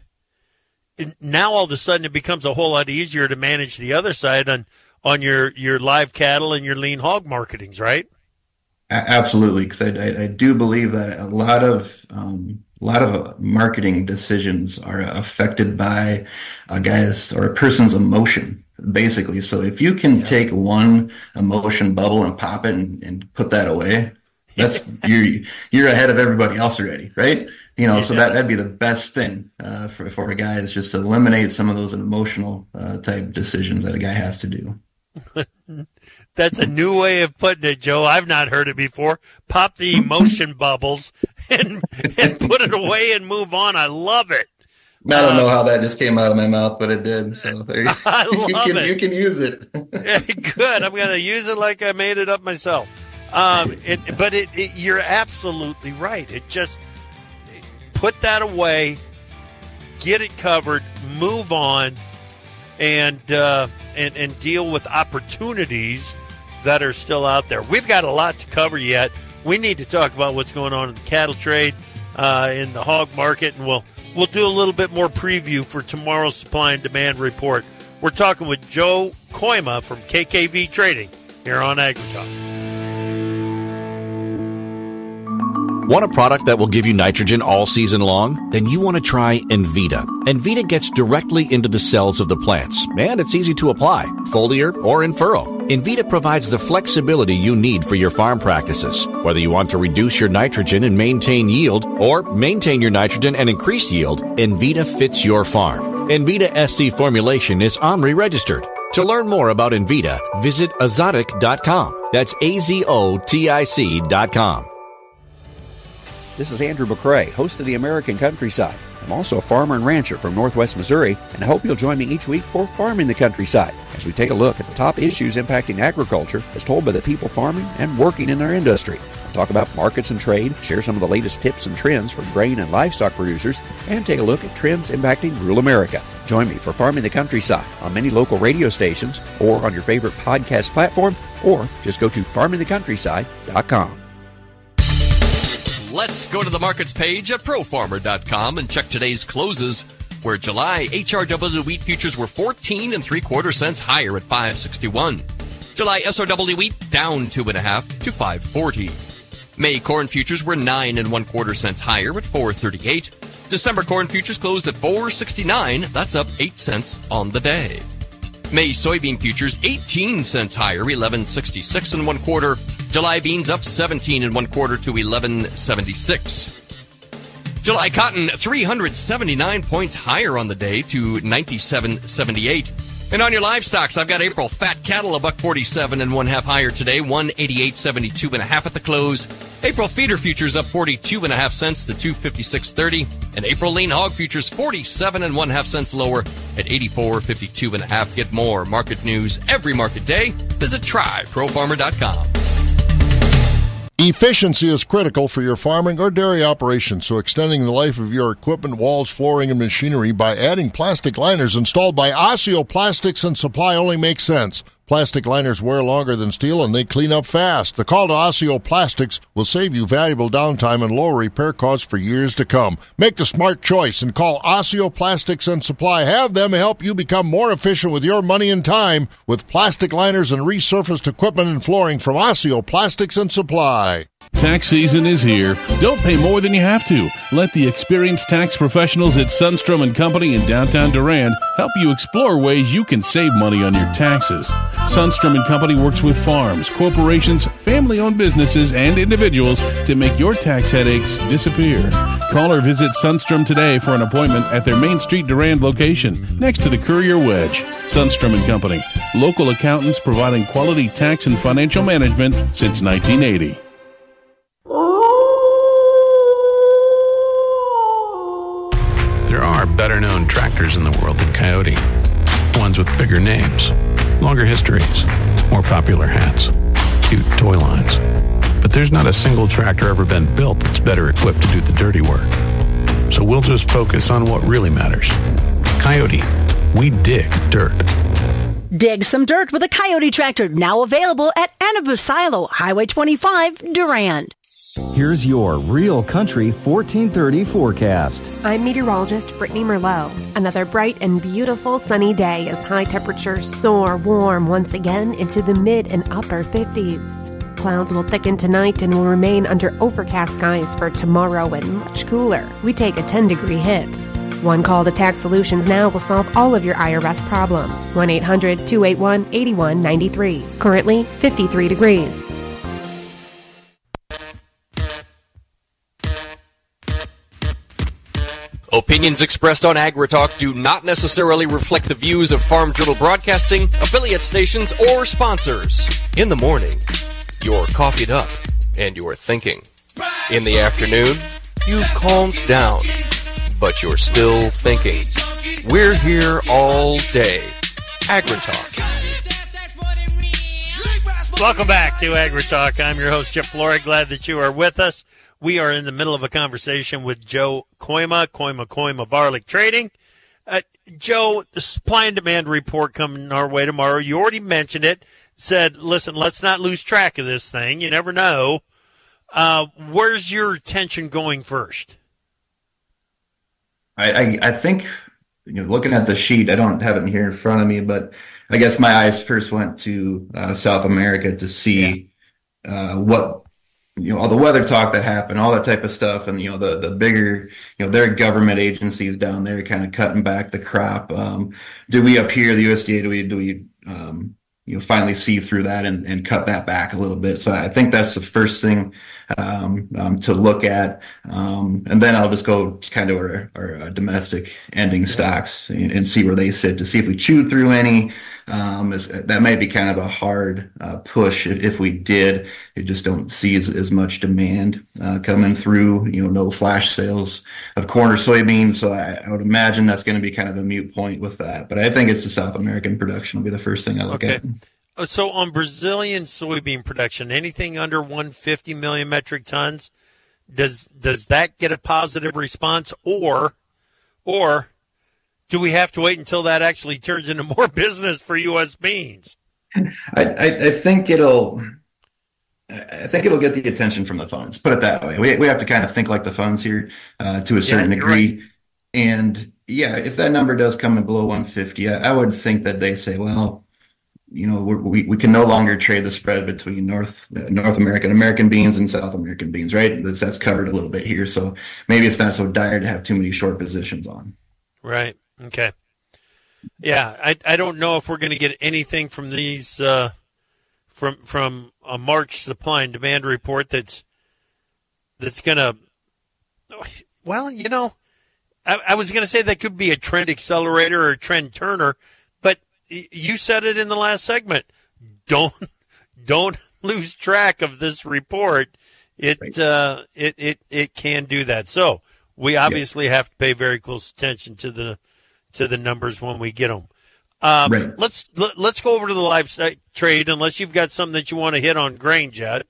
Speaker 21: now all of a sudden it becomes a whole lot easier to manage the other side on, on your, your live cattle and your lean hog marketings, right?
Speaker 3: Absolutely. Cause I, I, I do believe that a lot of, um, a lot of marketing decisions are affected by a guy's or a person's emotion. basically. So if you can take one emotion bubble and pop it and, and put that away, that's you're you're ahead of everybody else already, right? You know, so that that'd be the best thing uh, for for a guy, is just to eliminate some of those emotional uh, type decisions that a guy has to do.
Speaker 21: That's a new way of putting it, Joe. I've not heard it before. Pop the emotion bubbles and and put it away and move on. I love it.
Speaker 3: I don't know how that just came out of my mouth, but it did. So there you,
Speaker 21: I love
Speaker 3: you can
Speaker 21: it.
Speaker 3: you can use it.
Speaker 21: Good. I'm going to use it like I made it up myself. Um, it, but it, it, you're absolutely right. It just put that away, get it covered, move on, and uh, and and deal with opportunities that are still out there. We've got a lot to cover yet. We need to talk about what's going on in the cattle trade, uh, in the hog market, and we'll we'll do a little bit more preview for tomorrow's supply and demand report. We're talking with Joe Koima from K K V Trading here on AgriTalk.
Speaker 4: Want a product that will give you nitrogen all season long? Then you want to try Envita. Envita gets directly into the cells of the plants, and it's easy to apply, foliar or in furrow. Envita provides the flexibility you need for your farm practices. Whether you want to reduce your nitrogen and maintain yield, or maintain your nitrogen and increase yield, Envita fits your farm. Envita S C formulation is OMRI registered. To learn more about Envita, visit azotic dot com. That's A Z O T I C dot com.
Speaker 6: This is Andrew McCrae, host of the American Countryside. I'm also a farmer and rancher from Northwest Missouri, and I hope you'll join me each week for Farming the Countryside, as we take a look at the top issues impacting agriculture as told by the people farming and working in our industry. We'll talk about markets and trade, share some of the latest tips and trends from grain and livestock producers, and take a look at trends impacting rural America. Join me for Farming the Countryside on many local radio stations, or on your favorite podcast platform, or just go to farming the countryside dot com.
Speaker 22: Let's go to the markets page at pro farmer dot com and check today's closes, where July H R W wheat futures were fourteen and three quarter cents higher at five sixty-one. July S R W wheat down two and a half to five forty. May corn futures were nine and one quarter cents higher at four thirty-eight. December corn futures closed at four sixty-nine. That's up eight cents on the day. May soybean futures eighteen cents higher, eleven sixty-six and one quarter. July beans up seventeen and one quarter to eleven seventy-six. July cotton three hundred seventy-nine points higher on the day to ninety-seven seventy-eight. And on your livestocks, I've got April fat cattle a buck forty-seven and one half higher today, one eighty-eight seventy-two and a half at the close. April feeder futures up forty-two and a half cents to two fifty-six thirty, and April lean hog futures forty-seven and one half cents lower at eighty-four fifty-two and a half. Get more market news every market day. Visit try pro farmer dot com.
Speaker 7: Efficiency is critical for your farming or dairy operation, so extending the life of your equipment, walls, flooring, and machinery by adding plastic liners installed by Osseo Plastics and Supply only makes sense. Plastic liners wear longer than steel, and they clean up fast. The call to Osseo Plastics will save you valuable downtime and lower repair costs for years to come. Make the smart choice and call Osseo Plastics and Supply. Have them help you become more efficient with your money and time with plastic liners and resurfaced equipment and flooring from Osseo Plastics and Supply.
Speaker 8: Tax season is here. Don't pay more than you have to. Let the experienced tax professionals at Sundstrom and Company in downtown Durand help you explore ways you can save money on your taxes. Sundstrom and Company works with farms, corporations, family-owned businesses, and individuals to make your tax headaches disappear. Call or visit Sundstrom today for an appointment at their Main Street Durand location next to the Courier Wedge. Sundstrom and Company, local accountants providing quality tax and financial management since nineteen eighty.
Speaker 9: There are better-known tractors in the world than Coyote. Ones with bigger names, longer histories, more popular hats, cute toy lines. But there's not a single tractor ever been built that's better equipped to do the dirty work. So we'll just focus on what really matters. Coyote, we dig dirt.
Speaker 10: Dig some dirt with a Coyote tractor, now available at Anabasilo, Highway twenty-five, Durand.
Speaker 27: Here's your Real Country fourteen thirty forecast.
Speaker 20: I'm meteorologist Brittany Merlot. Another bright and beautiful sunny day as high temperatures soar warm once again into the mid and upper fifties. Clouds will thicken tonight and will remain under overcast skies for tomorrow and much cooler. We take a ten degree hit. One call to Tax Solutions Now will solve all of your I R S problems. one eight hundred two eight one eight one nine three. Currently fifty-three degrees.
Speaker 22: Opinions expressed on AgriTalk do not necessarily reflect the views of Farm Journal Broadcasting, affiliate stations, or sponsors. In the morning, you're coffeeed up and you're thinking. In the afternoon, you've calmed down, but you're still thinking. We're here all day. AgriTalk.
Speaker 21: Welcome back to AgriTalk. I'm your host, Jeff Flory. Glad that you are with us. We are in the middle of a conversation with Joe Koima, Koima Koima Varlick Trading. Uh, Joe, the supply and demand report coming our way tomorrow. You already mentioned it. Said, listen, let's not lose track of this thing. You never know. Uh, where's your attention going first?
Speaker 3: I, I, I think, you know, looking at the sheet, I don't have it here in front of me, but I guess my eyes first went to uh, South America to see uh, what, you know, all the weather talk that happened, all that type of stuff. And, you know, the, the bigger, you know, their government agencies down there kind of cutting back the crop. Um, do we up here, the U S D A, do we, do we, um, you know, finally see through that and, and cut that back a little bit? So I think that's the first thing um, um, to look at. Um, and then I'll just go kind of our, our uh, domestic ending stocks and, and see where they sit to see if we chewed through any. Um, is, that might be kind of a hard uh, push if, if we did. You just don't see as, as much demand uh, coming through, you know, no flash sales of corn or soybeans. So I, I would imagine that's going to be kind of a moot point with that. But I think it's the South American production will be the first thing I look
Speaker 21: okay.
Speaker 3: at.
Speaker 21: So on Brazilian soybean production, anything under one hundred fifty million metric tons, does does that get a positive response, or or do we have to wait until that actually turns into more business for U S beans?
Speaker 3: I, I, I think it'll. I think it'll get the attention from the funds. Put it that way. We we have to kind of think like the funds here uh, to a certain
Speaker 21: yeah,
Speaker 3: degree.
Speaker 21: Right.
Speaker 3: And yeah, if that number does come in below one hundred fifty, I, I would think that they say, well, you know, we're, we we can no longer trade the spread between North uh, North American American beans and South American beans, right? That's, that's covered a little bit here, so maybe it's not so dire to have too many short positions on.
Speaker 21: Right. Okay. Yeah, I I don't know if we're going to get anything from these uh, from from a March supply and demand report that's that's going to. Well, you know, I, I was going to say that could be a trend accelerator or a trend turner, but you said it in the last segment. Don't don't lose track of this report. It right. uh, it it it can do that. So we obviously yeah. have to pay very close attention to the to the numbers when we get them. Um, right. Let's let, let's go over to the livestock trade, unless you've got something that you want to hit on grain, Judd.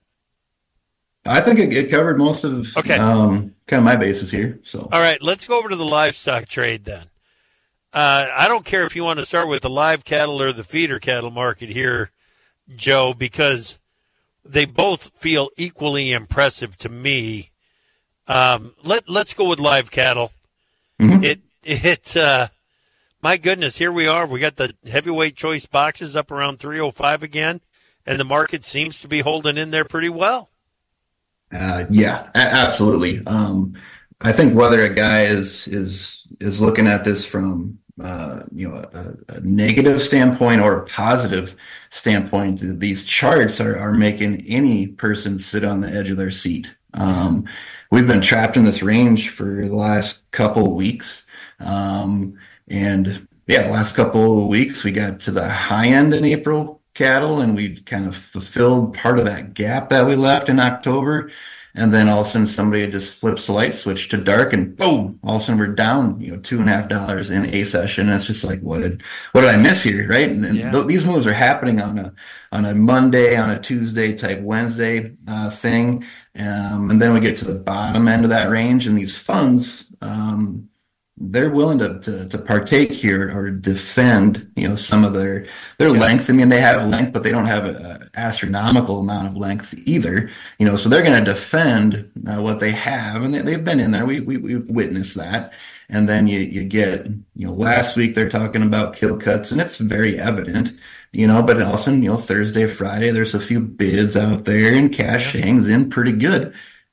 Speaker 3: I think it, it covered most of
Speaker 21: okay.
Speaker 3: um, kind of my bases here. So
Speaker 21: all right, let's go over to the livestock trade then. Uh, I don't care if you want to start with the live cattle or the feeder cattle market here, Joe, because they both feel equally impressive to me. Um, let let's go with live cattle.
Speaker 3: Mm-hmm.
Speaker 21: It it uh, my goodness, here we are. We got the heavyweight choice boxes up around three oh five again, and the market seems to be holding in there pretty well.
Speaker 3: Uh, yeah, a- absolutely. Um, I think whether a guy is is is looking at this from uh, you know a, a negative standpoint or a positive standpoint, these charts are, are making any person sit on the edge of their seat. Um, we've been trapped in this range for the last couple of weeks. Um, and yeah, the last couple of weeks, we got to the high end in April cattle, and we kind of fulfilled part of that gap that we left in October. And then all of a sudden somebody just flips the light switch to dark, and boom, all of a sudden we're down, you know, two and a half dollars in a session. And it's just like, what did, what did I miss here? Right. And
Speaker 21: yeah.
Speaker 3: th- these moves are happening on a, on a Monday, on a Tuesday type Wednesday uh, thing. Um, and then we get to the bottom end of that range, and these funds, um, they're willing to, to, to partake here or defend, you know, some of their, their yeah. length. I mean, they have length, but they don't have an astronomical amount of length either, you know, so they're going to defend uh, what they have. And they, they've been in there. We, we, we've witnessed that. And then you, you get, you know, last week they're talking about kill cuts, and it's very evident, you know, but also, you know, Thursday, Friday, there's a few bids out there, and cash yeah. hangs in pretty good.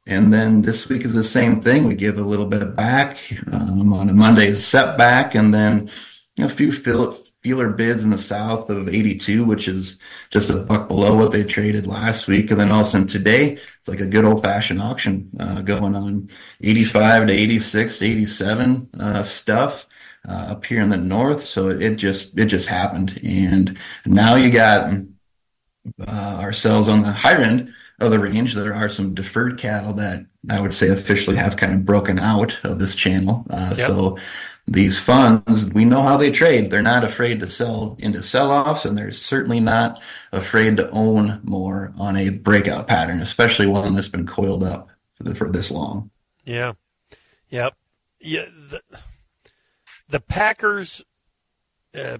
Speaker 3: And then this week is the same thing. We give a little bit back um, on a Monday setback, and then you know, a few feel, feeler bids in the south of eighty-two, which is just a buck below what they traded last week. And then all of a sudden today, it's like a good old fashioned auction uh, going on, eighty-five to eighty-six to eighty-seven uh, stuff uh, up here in the north. So it, it just it just happened, and now you got uh, ourselves on the higher end of the range. There are some deferred cattle that I would say officially have kind of broken out of this channel. Uh, yep. So these funds, we know how they trade. They're not afraid to sell into sell-offs, and they're certainly not afraid to own more on a breakout pattern, especially one that's been coiled up for, the, for this long.
Speaker 21: Yeah. Yep. Yeah. The, the Packers, uh,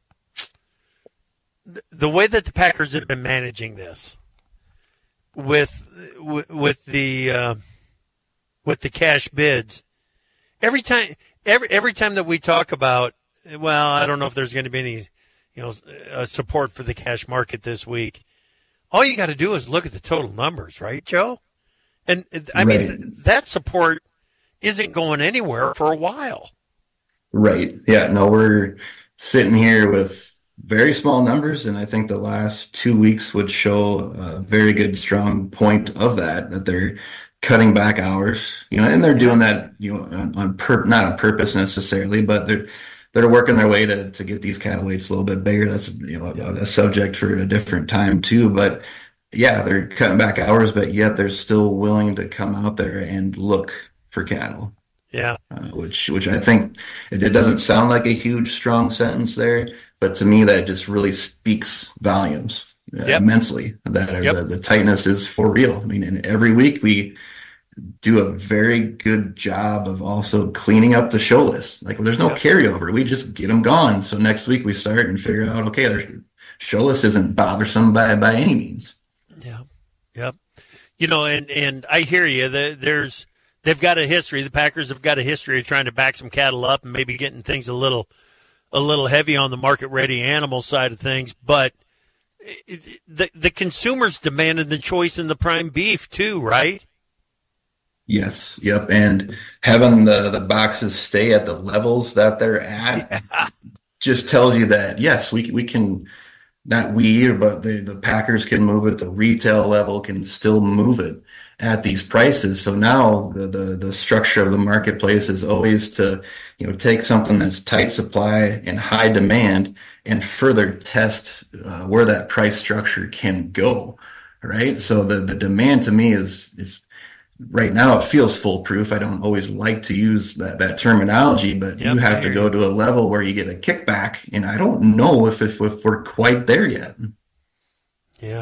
Speaker 21: the, the way that the Packers have been managing this, with with the uh, with the cash bids, every time every every time that we talk about, well, I don't know if there's going to be any, you know, uh, support for the cash market this week. All you got to do is look at the total numbers, right, Joe? And I right. mean, that support isn't going anywhere for a while.
Speaker 3: Right. Yeah. No, we're sitting here with very small numbers, and I think the last two weeks would show a very good, strong point of that, that they're cutting back hours, you know, and they're doing that, you know, on, on pur- not on purpose necessarily, but they're they're working their way to to get these cattle weights a little bit bigger. That's, you know, a, a subject for a different time too. But yeah, they're cutting back hours, but yet they're still willing to come out there and look for cattle.
Speaker 21: Yeah,
Speaker 3: uh, which which I think it, it doesn't sound like a huge, strong sentence there. But to me, that just really speaks volumes uh, yep. immensely. That yep. the, the tightness is for real. I mean, and every week we do a very good job of also cleaning up the show list. Like, well, there's no yep. carryover. We just get them gone. So next week we start and figure out, okay, their show list isn't bothersome by by any means.
Speaker 21: Yeah, yep. You know, and and I hear you. The, there's they've got a history. The Packers have got a history of trying to back some cattle up and maybe getting things a little. a little heavy on the market-ready animal side of things, but it, the the consumers demanded the choice in the prime beef too, right?
Speaker 3: Yes, yep, and having the, the boxes stay at the levels that they're at yeah. just tells you that, yes, we we can, not we, but the, the Packers can move it, the retail level can still move it at these prices. So now the, the, the structure of the marketplace is always to, you know, take something that's tight supply and high demand and further test uh, where that price structure can go. Right. So the, the demand to me is, is right now it feels foolproof. I don't always like to use that, that terminology, but yep, you have to go to a level where you get a kickback. And I don't know if, if, if we're quite there yet.
Speaker 21: Yeah.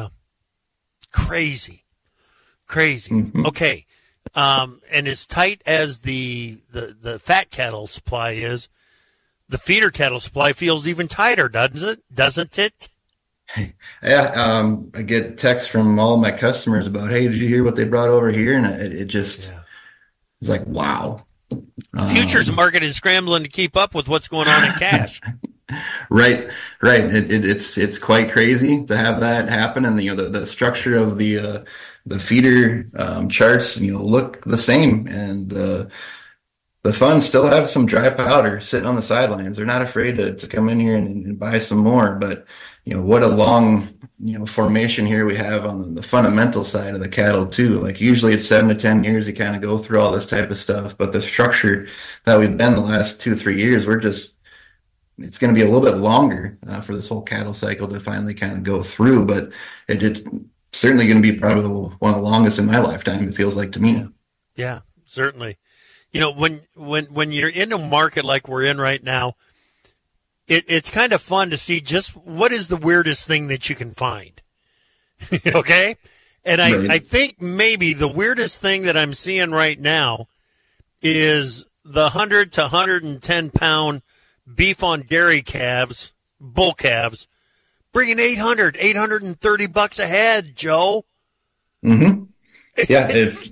Speaker 21: Crazy. Crazy.
Speaker 3: Mm-hmm.
Speaker 21: Okay. Um, and as tight as the, the, the fat cattle supply is, the feeder cattle supply feels even tighter, doesn't it? Doesn't it?
Speaker 3: Yeah. Um, I get texts from all of my customers about, hey, did you hear what they brought over here? And it, it just yeah. it's like, wow.
Speaker 21: The futures um, market is scrambling to keep up with what's going on in cash.
Speaker 3: Right, right. It, it, it's it's quite crazy to have that happen, and you know the, the structure of the uh, the feeder um, charts, you know, look the same, and the the funds still have some dry powder sitting on the sidelines. They're not afraid to, to come in here and, and buy some more. But you know what a long you know formation here we have on the fundamental side of the cattle too. Like usually it's seven to ten years you kind of go through all this type of stuff, but the structure that we've been the last two three years, we're just it's going to be a little bit longer uh, for this whole cattle cycle to finally kind of go through, but it, it's certainly going to be probably the, one of the longest in my lifetime, it feels like to me.
Speaker 21: Yeah, yeah, certainly. You know, when, when, when you're in a market like we're in right now, it, it's kind of fun to see just what is the weirdest thing that you can find. Okay. And I, right. I think maybe the weirdest thing that I'm seeing right now is the one hundred to one hundred ten pound beef on dairy calves, bull calves, bringing eight hundred, eight hundred thirty bucks a head, Joe.
Speaker 3: Mm-hmm. Yeah. if,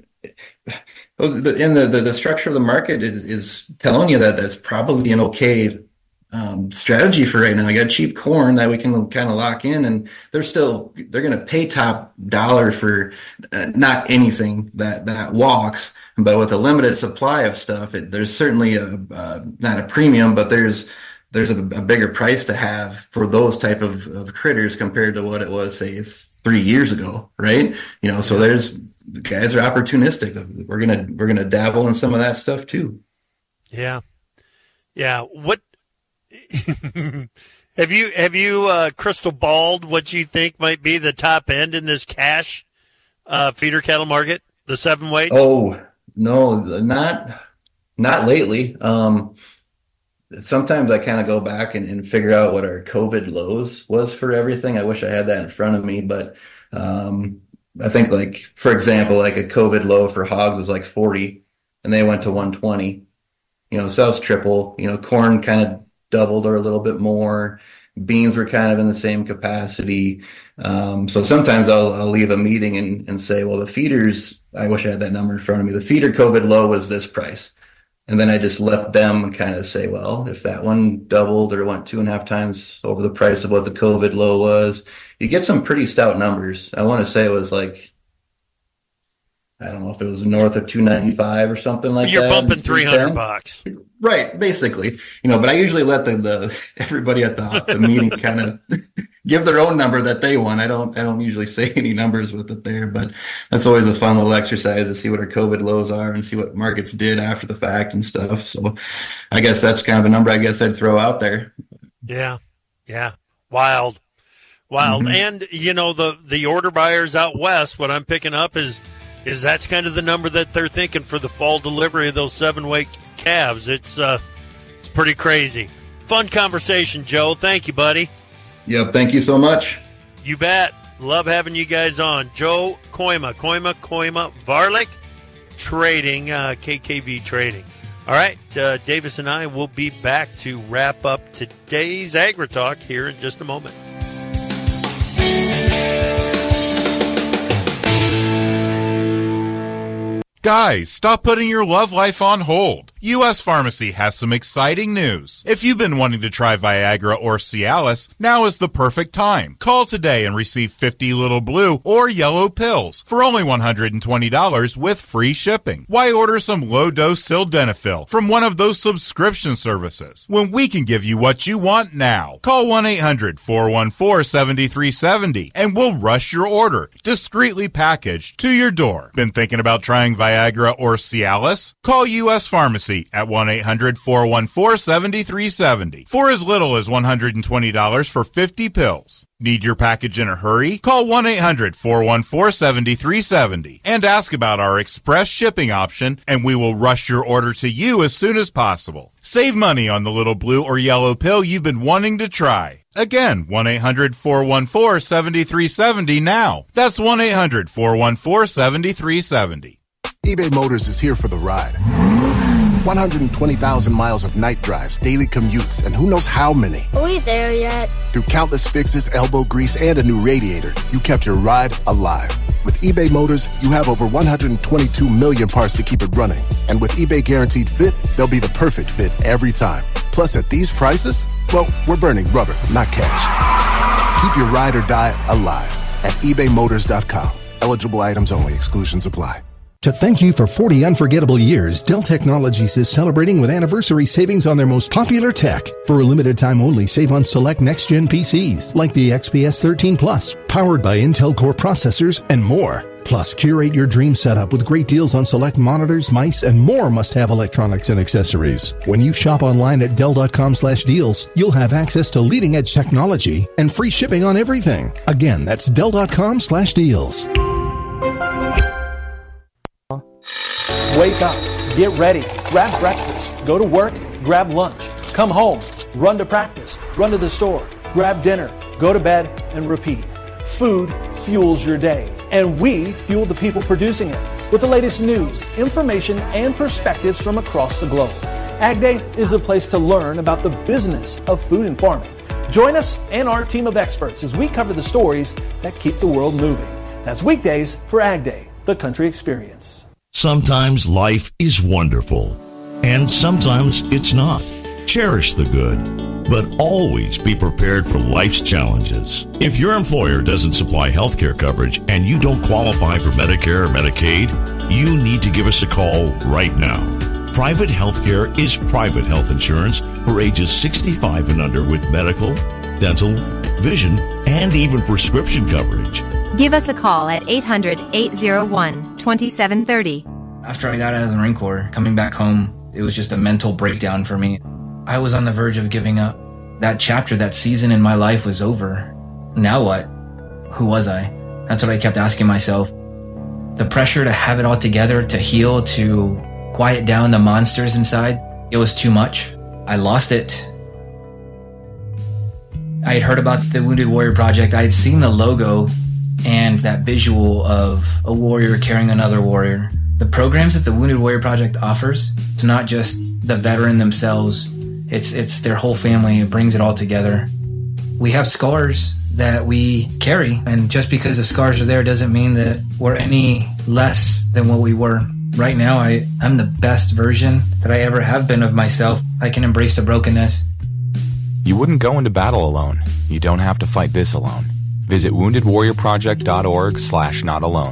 Speaker 3: well, the, and the, the, the structure of the market is, is telling you that that's probably an okay um, strategy for right now. I got cheap corn that we can kind of lock in, and they're still they're going to pay top dollar for uh, not anything that that walks. But with a limited supply of stuff, it, there's certainly a uh, not a premium, but there's there's a, a bigger price to have for those type of, of critters compared to what it was, say, three years ago, right? You know, so there's guys are opportunistic. We're gonna we're gonna dabble in some of that stuff too.
Speaker 21: Yeah, yeah. What have you have you uh, crystal balled what you think might be the top end in this cash uh, feeder cattle market, the seven weights?
Speaker 3: Oh no, not not lately. Um, sometimes I kind of go back and, and figure out what our COVID lows was for everything. I wish I had that in front of me, but um, I think, like, for example, like a COVID low for hogs was like forty, and they went to one twenty. You know, so that was triple. You know, corn kind of doubled or a little bit more. Beans were kind of in the same capacity. Um, so sometimes I'll, I'll leave a meeting and, and say, well, the feeders, I wish I had that number in front of me. The feeder COVID low was this price. And then I just let them kind of say, well, if that one doubled or went two and a half times over the price of what the COVID low was, you get some pretty stout numbers. I want to say it was like, I don't know if it was north of two ninety-five or something like
Speaker 21: You're
Speaker 3: that.
Speaker 21: You're bumping three hundred bucks.
Speaker 3: Right, basically. You know, but I usually let the, the everybody at the, the meeting kind of give their own number that they want. I don't I don't usually say any numbers with it there, but that's always a fun little exercise to see what our COVID lows are and see what markets did after the fact and stuff. So I guess that's kind of a number I guess I'd throw out there.
Speaker 21: Yeah. Yeah. Wild. Wild. Mm-hmm. And, you know, the, the order buyers out west, what I'm picking up is is that's kind of the number that they're thinking for the fall delivery of those seven-weight calves. It's uh, it's pretty crazy. Fun conversation, Joe. Thank you, buddy.
Speaker 3: Yep, thank you so much.
Speaker 21: You bet. Love having you guys on. Joe Koima, Koima, Koima, Varlick Trading, uh, K K V Trading. All right, uh, Davis and I will be back to wrap up today's AgriTalk here in just a moment.
Speaker 11: Guys, stop putting your love life on hold. U S Pharmacy has some exciting news. If you've been wanting to try Viagra or Cialis, now is the perfect time. Call today and receive fifty little blue or yellow pills for only one hundred twenty dollars with free shipping. Why order some low-dose sildenafil from one of those subscription services when we can give you what you want now? Call one eight hundred four one four seven three seven zero and we'll rush your order, discreetly packaged, to your door. Been thinking about trying Viagra or Cialis? Call U S Pharmacy at one eight hundred four one four seven three seven zero for as little as one hundred twenty dollars for fifty pills. Need your package in a hurry? Call one eight hundred four one four seven three seven zero and ask about our express shipping option, and we will rush your order to you as soon as possible. Save money on the little blue or yellow pill you've been wanting to try. Again, one eight hundred four one four seven three seven zero now. That's one eight hundred four one four seven three seven zero.
Speaker 12: eBay Motors is here for the ride. one hundred twenty thousand miles of night drives, daily commutes, and who knows how many.
Speaker 13: Are we there yet?
Speaker 12: Through countless fixes, elbow grease, and a new radiator, you kept your ride alive. With eBay Motors, you have over one hundred twenty-two million parts to keep it running. And with eBay Guaranteed Fit, they'll be the perfect fit every time. Plus, at these prices, well, we're burning rubber, not cash. Keep your ride or die alive at ebay motors dot com. Eligible items only. Exclusions apply.
Speaker 2: To thank you for forty unforgettable years, Dell Technologies is celebrating with anniversary savings on their most popular tech. For a limited time only, save on select next-gen P Cs, like the X P S thirteen Plus, powered by Intel Core processors, and more. Plus, curate your dream setup with great deals on select monitors, mice, and more must-have electronics and accessories. When you shop online at Dell dot com slash deals, you'll have access to leading-edge technology and free shipping on everything. Again, that's Dell dot com slash deals.
Speaker 14: Wake up, get ready, grab breakfast, go to work, grab lunch, come home, run to practice, run to the store, grab dinner, go to bed, and repeat. Food fuels your day, and we fuel the people producing it with the latest news, information, and perspectives from across the globe. Ag Day is a place to learn about the business of food and farming. Join us and our team of experts as we cover the stories that keep the world moving. That's weekdays for Ag Day, the country experience.
Speaker 15: Sometimes life is wonderful, and sometimes it's not.
Speaker 1: Cherish the good, but always be prepared for life's challenges. If your employer doesn't supply health care coverage and you don't qualify for Medicare or Medicaid, you need to give us a call right now. Private health care is private health insurance for ages sixty-five and under with medical, dental, vision, and even prescription coverage.
Speaker 5: Give us a call at eight hundred, eight oh one, two seven three oh.
Speaker 13: After I got out of the Marine Corps, coming back home, it was just a mental breakdown for me. I was on the verge of giving up. That chapter, that season in my life was over. Now what? Who was I? That's what I kept asking myself. The pressure to have it all together, to heal, to quiet down the monsters inside, it was too much. I lost it. I had heard about the Wounded Warrior Project. I had seen the logo and that visual of a warrior carrying another warrior. The programs that the Wounded Warrior Project offers, it's not just the veteran themselves, it's it's their whole family. It brings it all together. We have scars that we carry, and just because the scars are there doesn't mean that we're any less than what we were. Right now, I, I'm the best version that I ever have been of myself. I can embrace the brokenness.
Speaker 15: You wouldn't go into battle alone. You don't have to fight this alone. Visit wounded warrior project dot org slash not alone.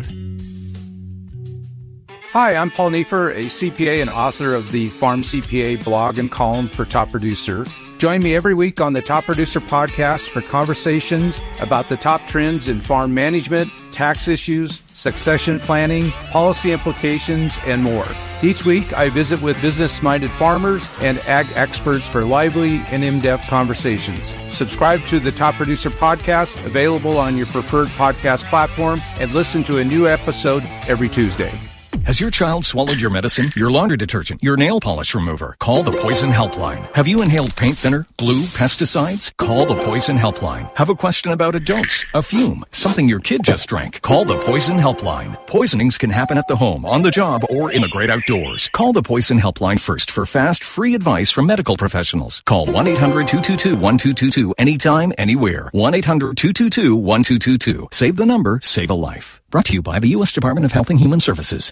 Speaker 16: Hi, I'm Paul Neiffer, a C P A and author of the Farm C P A blog and column for Top Producer. Join me every week on the Top Producer podcast for conversations about the top trends in farm management, tax issues, succession planning, policy implications, and more. Each week, I visit with business-minded farmers and ag experts for lively and in-depth conversations. Subscribe to the Top Producer podcast, available on your preferred podcast platform, and listen to a new episode every Tuesday.
Speaker 17: Has your child swallowed your medicine, your laundry detergent, your nail polish remover? Call the Poison Helpline. Have you inhaled paint thinner, glue, pesticides? Call the Poison Helpline. Have a question about a dose, a fume, something your kid just drank? Call the Poison Helpline. Poisonings can happen at the home, on the job, or in the great outdoors. Call the Poison Helpline first for fast, free advice from medical professionals. Call one eight hundred, two two two, one two two two anytime, anywhere. one eight hundred, two two two, one two two two. Save the number, save a life. Brought to you by the U S Department of Health and Human Services.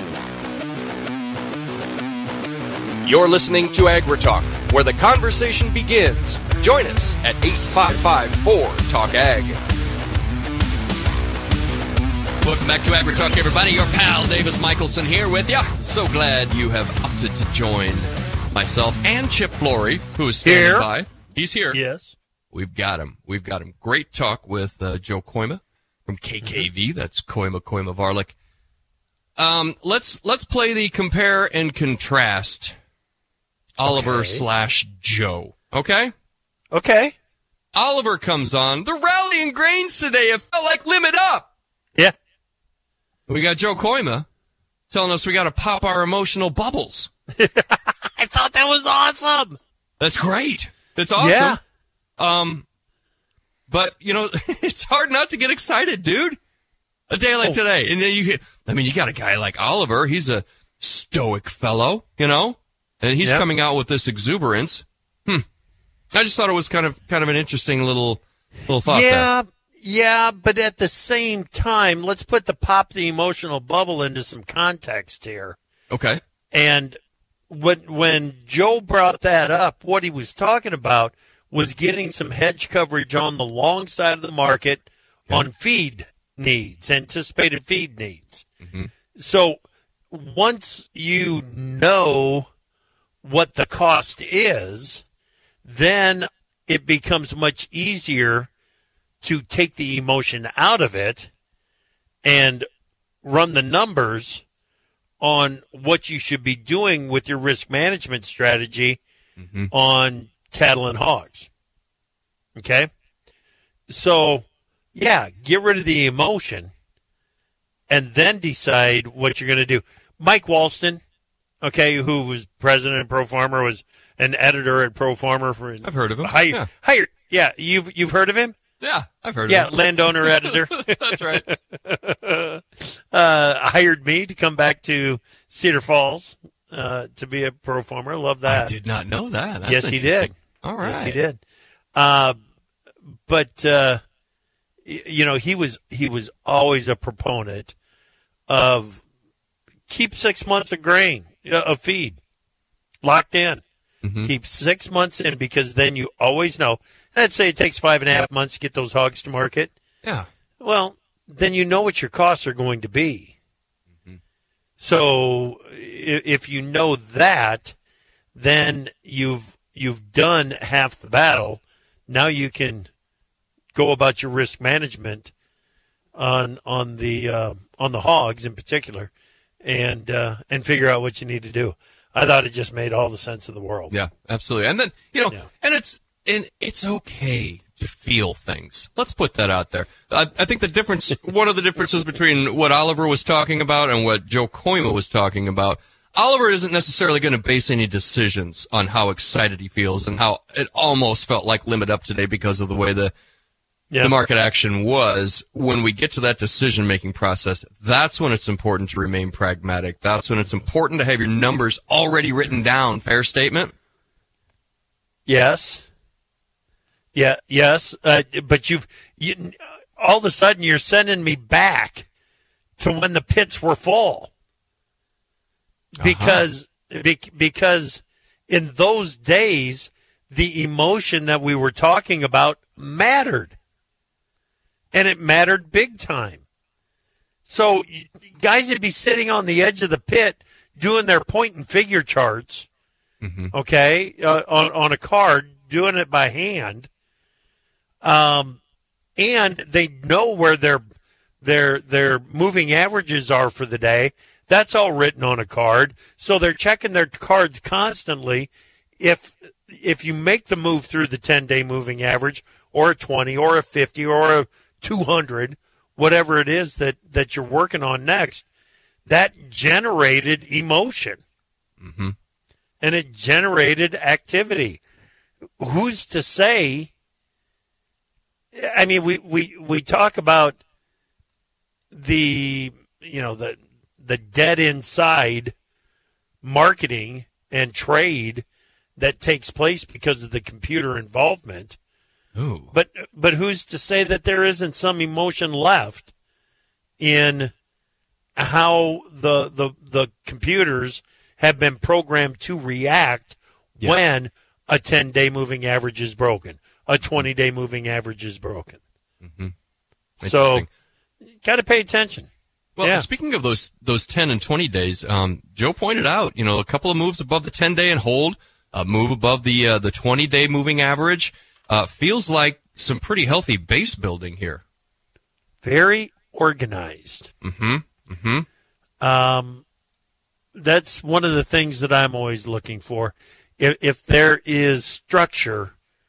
Speaker 22: You're listening to AgriTalk, where the conversation begins. Join us at eight five five, four, talk ag. Welcome back to AgriTalk, everybody. Your pal Davis Michelson here with you. So glad you have opted to join myself and Chip Flory, who is standing
Speaker 21: Here.
Speaker 22: by. He's here.
Speaker 21: Yes.
Speaker 22: We've got him. We've got him. Great talk with uh, Joe Koima from K K V. Mm-hmm. That's Koima, Koima Varlick. Um, let's let's play the compare and contrast. Oliver okay. slash Joe. Okay?
Speaker 21: Okay.
Speaker 22: Oliver comes on. The rallying grains today. It felt like Limit Up.
Speaker 21: Yeah.
Speaker 22: We got Joe Koima telling us we got to pop our emotional bubbles.
Speaker 21: I thought that was awesome.
Speaker 22: That's great. That's awesome.
Speaker 21: Yeah.
Speaker 22: Um, but, you know, it's hard not to get excited, dude. A day like oh. today. And then you, I mean, you got a guy like Oliver. He's a stoic fellow, you know? And he's yep. coming out with this exuberance. Hmm. I just thought it was kind of kind of an interesting little little thought
Speaker 21: yeah,
Speaker 22: there.
Speaker 21: Yeah, but at the same time, let's put the pop the emotional bubble into some context here.
Speaker 22: Okay.
Speaker 21: And when when Joe brought that up, what he was talking about was getting some hedge coverage on the long side of the market okay. on feed needs, anticipated feed needs. Mm-hmm. So once you know what the cost is, then it becomes much easier to take the emotion out of it and run the numbers on what you should be doing with your risk management strategy mm-hmm. on cattle and hogs. Okay? So, yeah, get rid of the emotion and then decide what you're going to do. Mike Walston, okay, who was president of Pro Farmer, was an editor at Pro Farmer for.
Speaker 22: I've heard of him.
Speaker 21: Hired,
Speaker 22: yeah.
Speaker 21: hired, yeah. You've you've heard of him?
Speaker 22: Yeah, I've heard.
Speaker 21: Yeah,
Speaker 22: of him.
Speaker 21: landowner editor.
Speaker 22: That's right.
Speaker 21: uh, hired me to come back to Cedar Falls uh, to be a Pro Farmer. Love that.
Speaker 22: I did not know that. That's
Speaker 21: yes, he did.
Speaker 22: All right.
Speaker 21: Yes, he did. Uh, but uh, you know, he was he was always a proponent of keep six months of grain. A feed locked in. Mm-hmm. Keep six months in because then you always know. Let's say it takes five and a half months to get those hogs to market.
Speaker 4: Yeah.
Speaker 21: Well, then you know what your costs are going to be. Mm-hmm. So if you know that, then you've you've done half the battle. Now you can go about your risk management on on the uh, on the hogs in particular, and uh, and figure out what you need to do. I thought it just made all the sense in the world.
Speaker 4: Yeah, absolutely. And then you know,
Speaker 21: Yeah.
Speaker 4: and it's and it's okay to feel things. Let's put that out there. I, I think the difference, one of the differences between what Oliver was talking about and what Joe Koima was talking about. Oliver isn't necessarily going to base any decisions on how excited he feels and how it almost felt like Limit Up today because of the way the
Speaker 21: Yeah.
Speaker 4: the market action was. When we get to that decision-making process, that's when it's important to remain pragmatic. That's when it's important to have your numbers already written down. Fair statement?
Speaker 21: Yes. Yeah. Yes. Uh, but you've you, all of a sudden you're sending me back to when the pits were full. Because be, because in those days the emotion that we were talking about mattered, and it mattered big time. So guys would be sitting on the edge of the pit doing their point and figure charts,
Speaker 4: mm-hmm.
Speaker 21: okay, uh, on on a card, doing it by hand, um, and they know where their their their moving averages are for the day. That's all written on a card. So they're checking their cards constantly. If if you make the move through the ten-day moving average or a twenty or a fifty or a two hundred, whatever it is that, that you're working on next, that generated emotion.
Speaker 4: Mm-hmm.
Speaker 21: And it generated activity. Who's to say? I mean, we, we, we talk about the, you know, the, the dead inside marketing and trade that takes place because of the computer involvement.
Speaker 4: Ooh.
Speaker 21: But but who's to say that there isn't some emotion left in how the the the computers have been programmed to react
Speaker 4: Yes.
Speaker 21: when a ten-day moving average is broken, a twenty-day moving average is broken.
Speaker 4: Mm-hmm.
Speaker 21: So,
Speaker 4: Interesting.
Speaker 21: got to pay attention.
Speaker 4: Well,
Speaker 21: Yeah.
Speaker 4: speaking of those those ten and twenty days, um, Joe pointed out, you know, a couple of moves above the ten-day and hold, a move above the uh, the twenty-day moving average. Uh, feels like some pretty healthy base building here.
Speaker 21: Very organized.
Speaker 4: Mm-hmm. Mm-hmm.
Speaker 21: Um, that's one of the things that I'm always looking for. If, if there is structure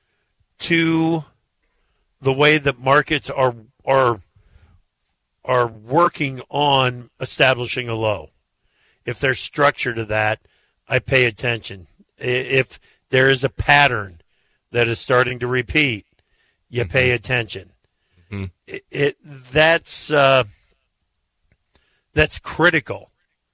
Speaker 21: to the way that markets are are are working on establishing a low, if there's structure to that, I pay attention. I- If there is a pattern that is starting to repeat, you
Speaker 4: Mm-hmm.
Speaker 21: pay attention.
Speaker 4: Mm-hmm.
Speaker 21: It, it that's uh, that's critical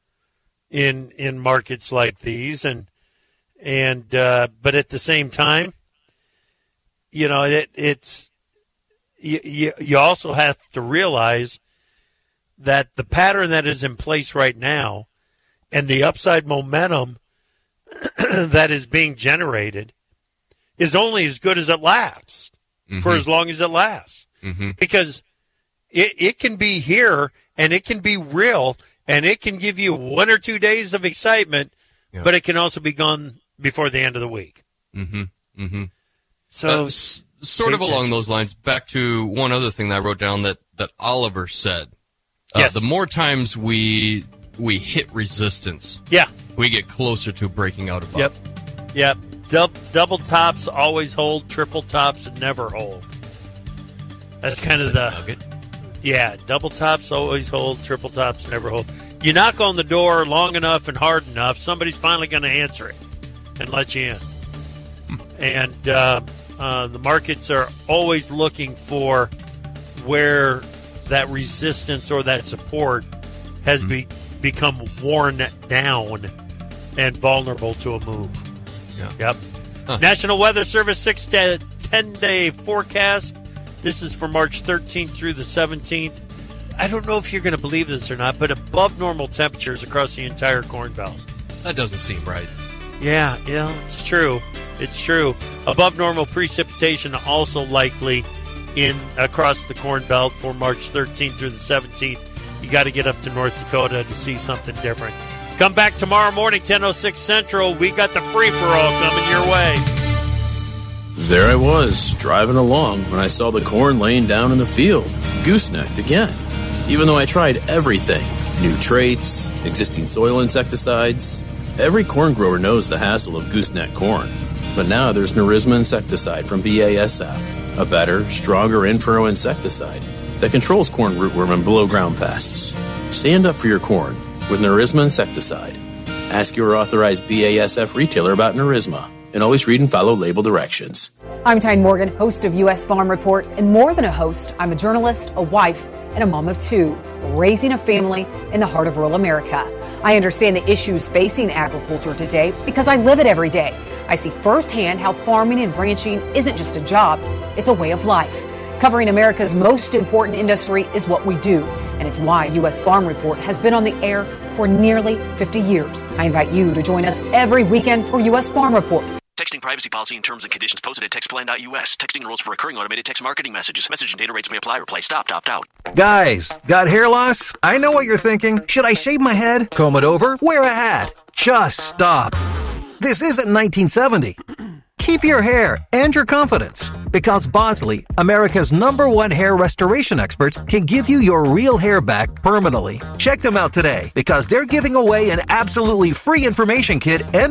Speaker 21: in in markets like these, and and uh, but at the same time, you know, it, it's you, you you also have to realize that the pattern that is in place right now and the upside momentum that is being generated is only as good as it lasts, for
Speaker 4: Mhm.
Speaker 21: as long as it lasts.
Speaker 4: Mm-hmm.
Speaker 21: Because it, it can be here and it can be real and it can give you one or two days of excitement,
Speaker 4: Yeah.
Speaker 21: but it can also be gone before the end of the week.
Speaker 4: Mm-hmm. Mm-hmm.
Speaker 21: So,
Speaker 4: Uh, s- sort of
Speaker 21: pay
Speaker 4: along
Speaker 21: attention.
Speaker 4: those lines, back to one other thing that I wrote down that, that Oliver said. Uh,
Speaker 21: Yes.
Speaker 4: The more times we we hit resistance,
Speaker 21: Yeah.
Speaker 4: we get closer to breaking out above.
Speaker 21: Yep. Yep. Dub, double tops always hold, triple tops never hold. That's kind of the
Speaker 4: nugget.
Speaker 21: Yeah, double tops always hold, triple tops never hold. You knock on the door long enough and hard enough, somebody's finally going to answer it and let you in. And uh, uh, the markets are always looking for where that resistance or that support has be, become worn down and vulnerable to a move.
Speaker 4: Yeah.
Speaker 21: Yep.
Speaker 4: Huh.
Speaker 21: National Weather Service six to ten day forecast. This is for March thirteenth through the seventeenth. I don't know if you're going to believe this or not, but above normal temperatures across the entire Corn Belt.
Speaker 4: That doesn't seem right.
Speaker 21: Yeah, yeah, it's true. It's true. Above normal precipitation also likely in across the Corn Belt for March thirteenth through the seventeenth. You got to get up to North Dakota to see something different. Come back tomorrow morning, ten oh six Central. We got the free-for-all coming your way.
Speaker 6: There I was, driving along when I saw the corn laying down in the field, goosenecked again. Even though I tried everything, new traits, existing soil insecticides, every corn grower knows the hassle of gooseneck corn. But now there's Nerisma insecticide from B A S F, a better, stronger in-furrow insecticide that controls corn rootworm and below-ground pests. Stand up for your corn with Nerisma insecticide. Ask your authorized B A S F retailer about Nerisma, and always read and follow label directions.
Speaker 18: I'm Tyne Morgan, host of U S Farm Report, and more than a host, I'm a journalist, a wife, and a mom of two, raising a family in the heart of rural America. I understand the issues facing agriculture today because I live it every day. I see firsthand how farming and ranching isn't just a job, it's a way of life. Covering America's most important industry is what we do, and it's why U S Farm Report has been on the air for nearly fifty years. I invite you to join us every weekend for U S Farm Report.
Speaker 19: Texting privacy policy and terms and conditions posted at text plan dot U S. Texting enrolls for recurring automated text marketing messages. Message and data rates may apply. Reply stop, opt out.
Speaker 23: Guys, got hair loss? I know what you're thinking. Should I shave my head, comb it over, wear a hat? Just stop. This isn't nineteen seventy. Keep your hair and your confidence, because Bosley, America's number one hair restoration experts, can give you your real hair back permanently. Check them out today, because they're giving away an absolutely free information kit and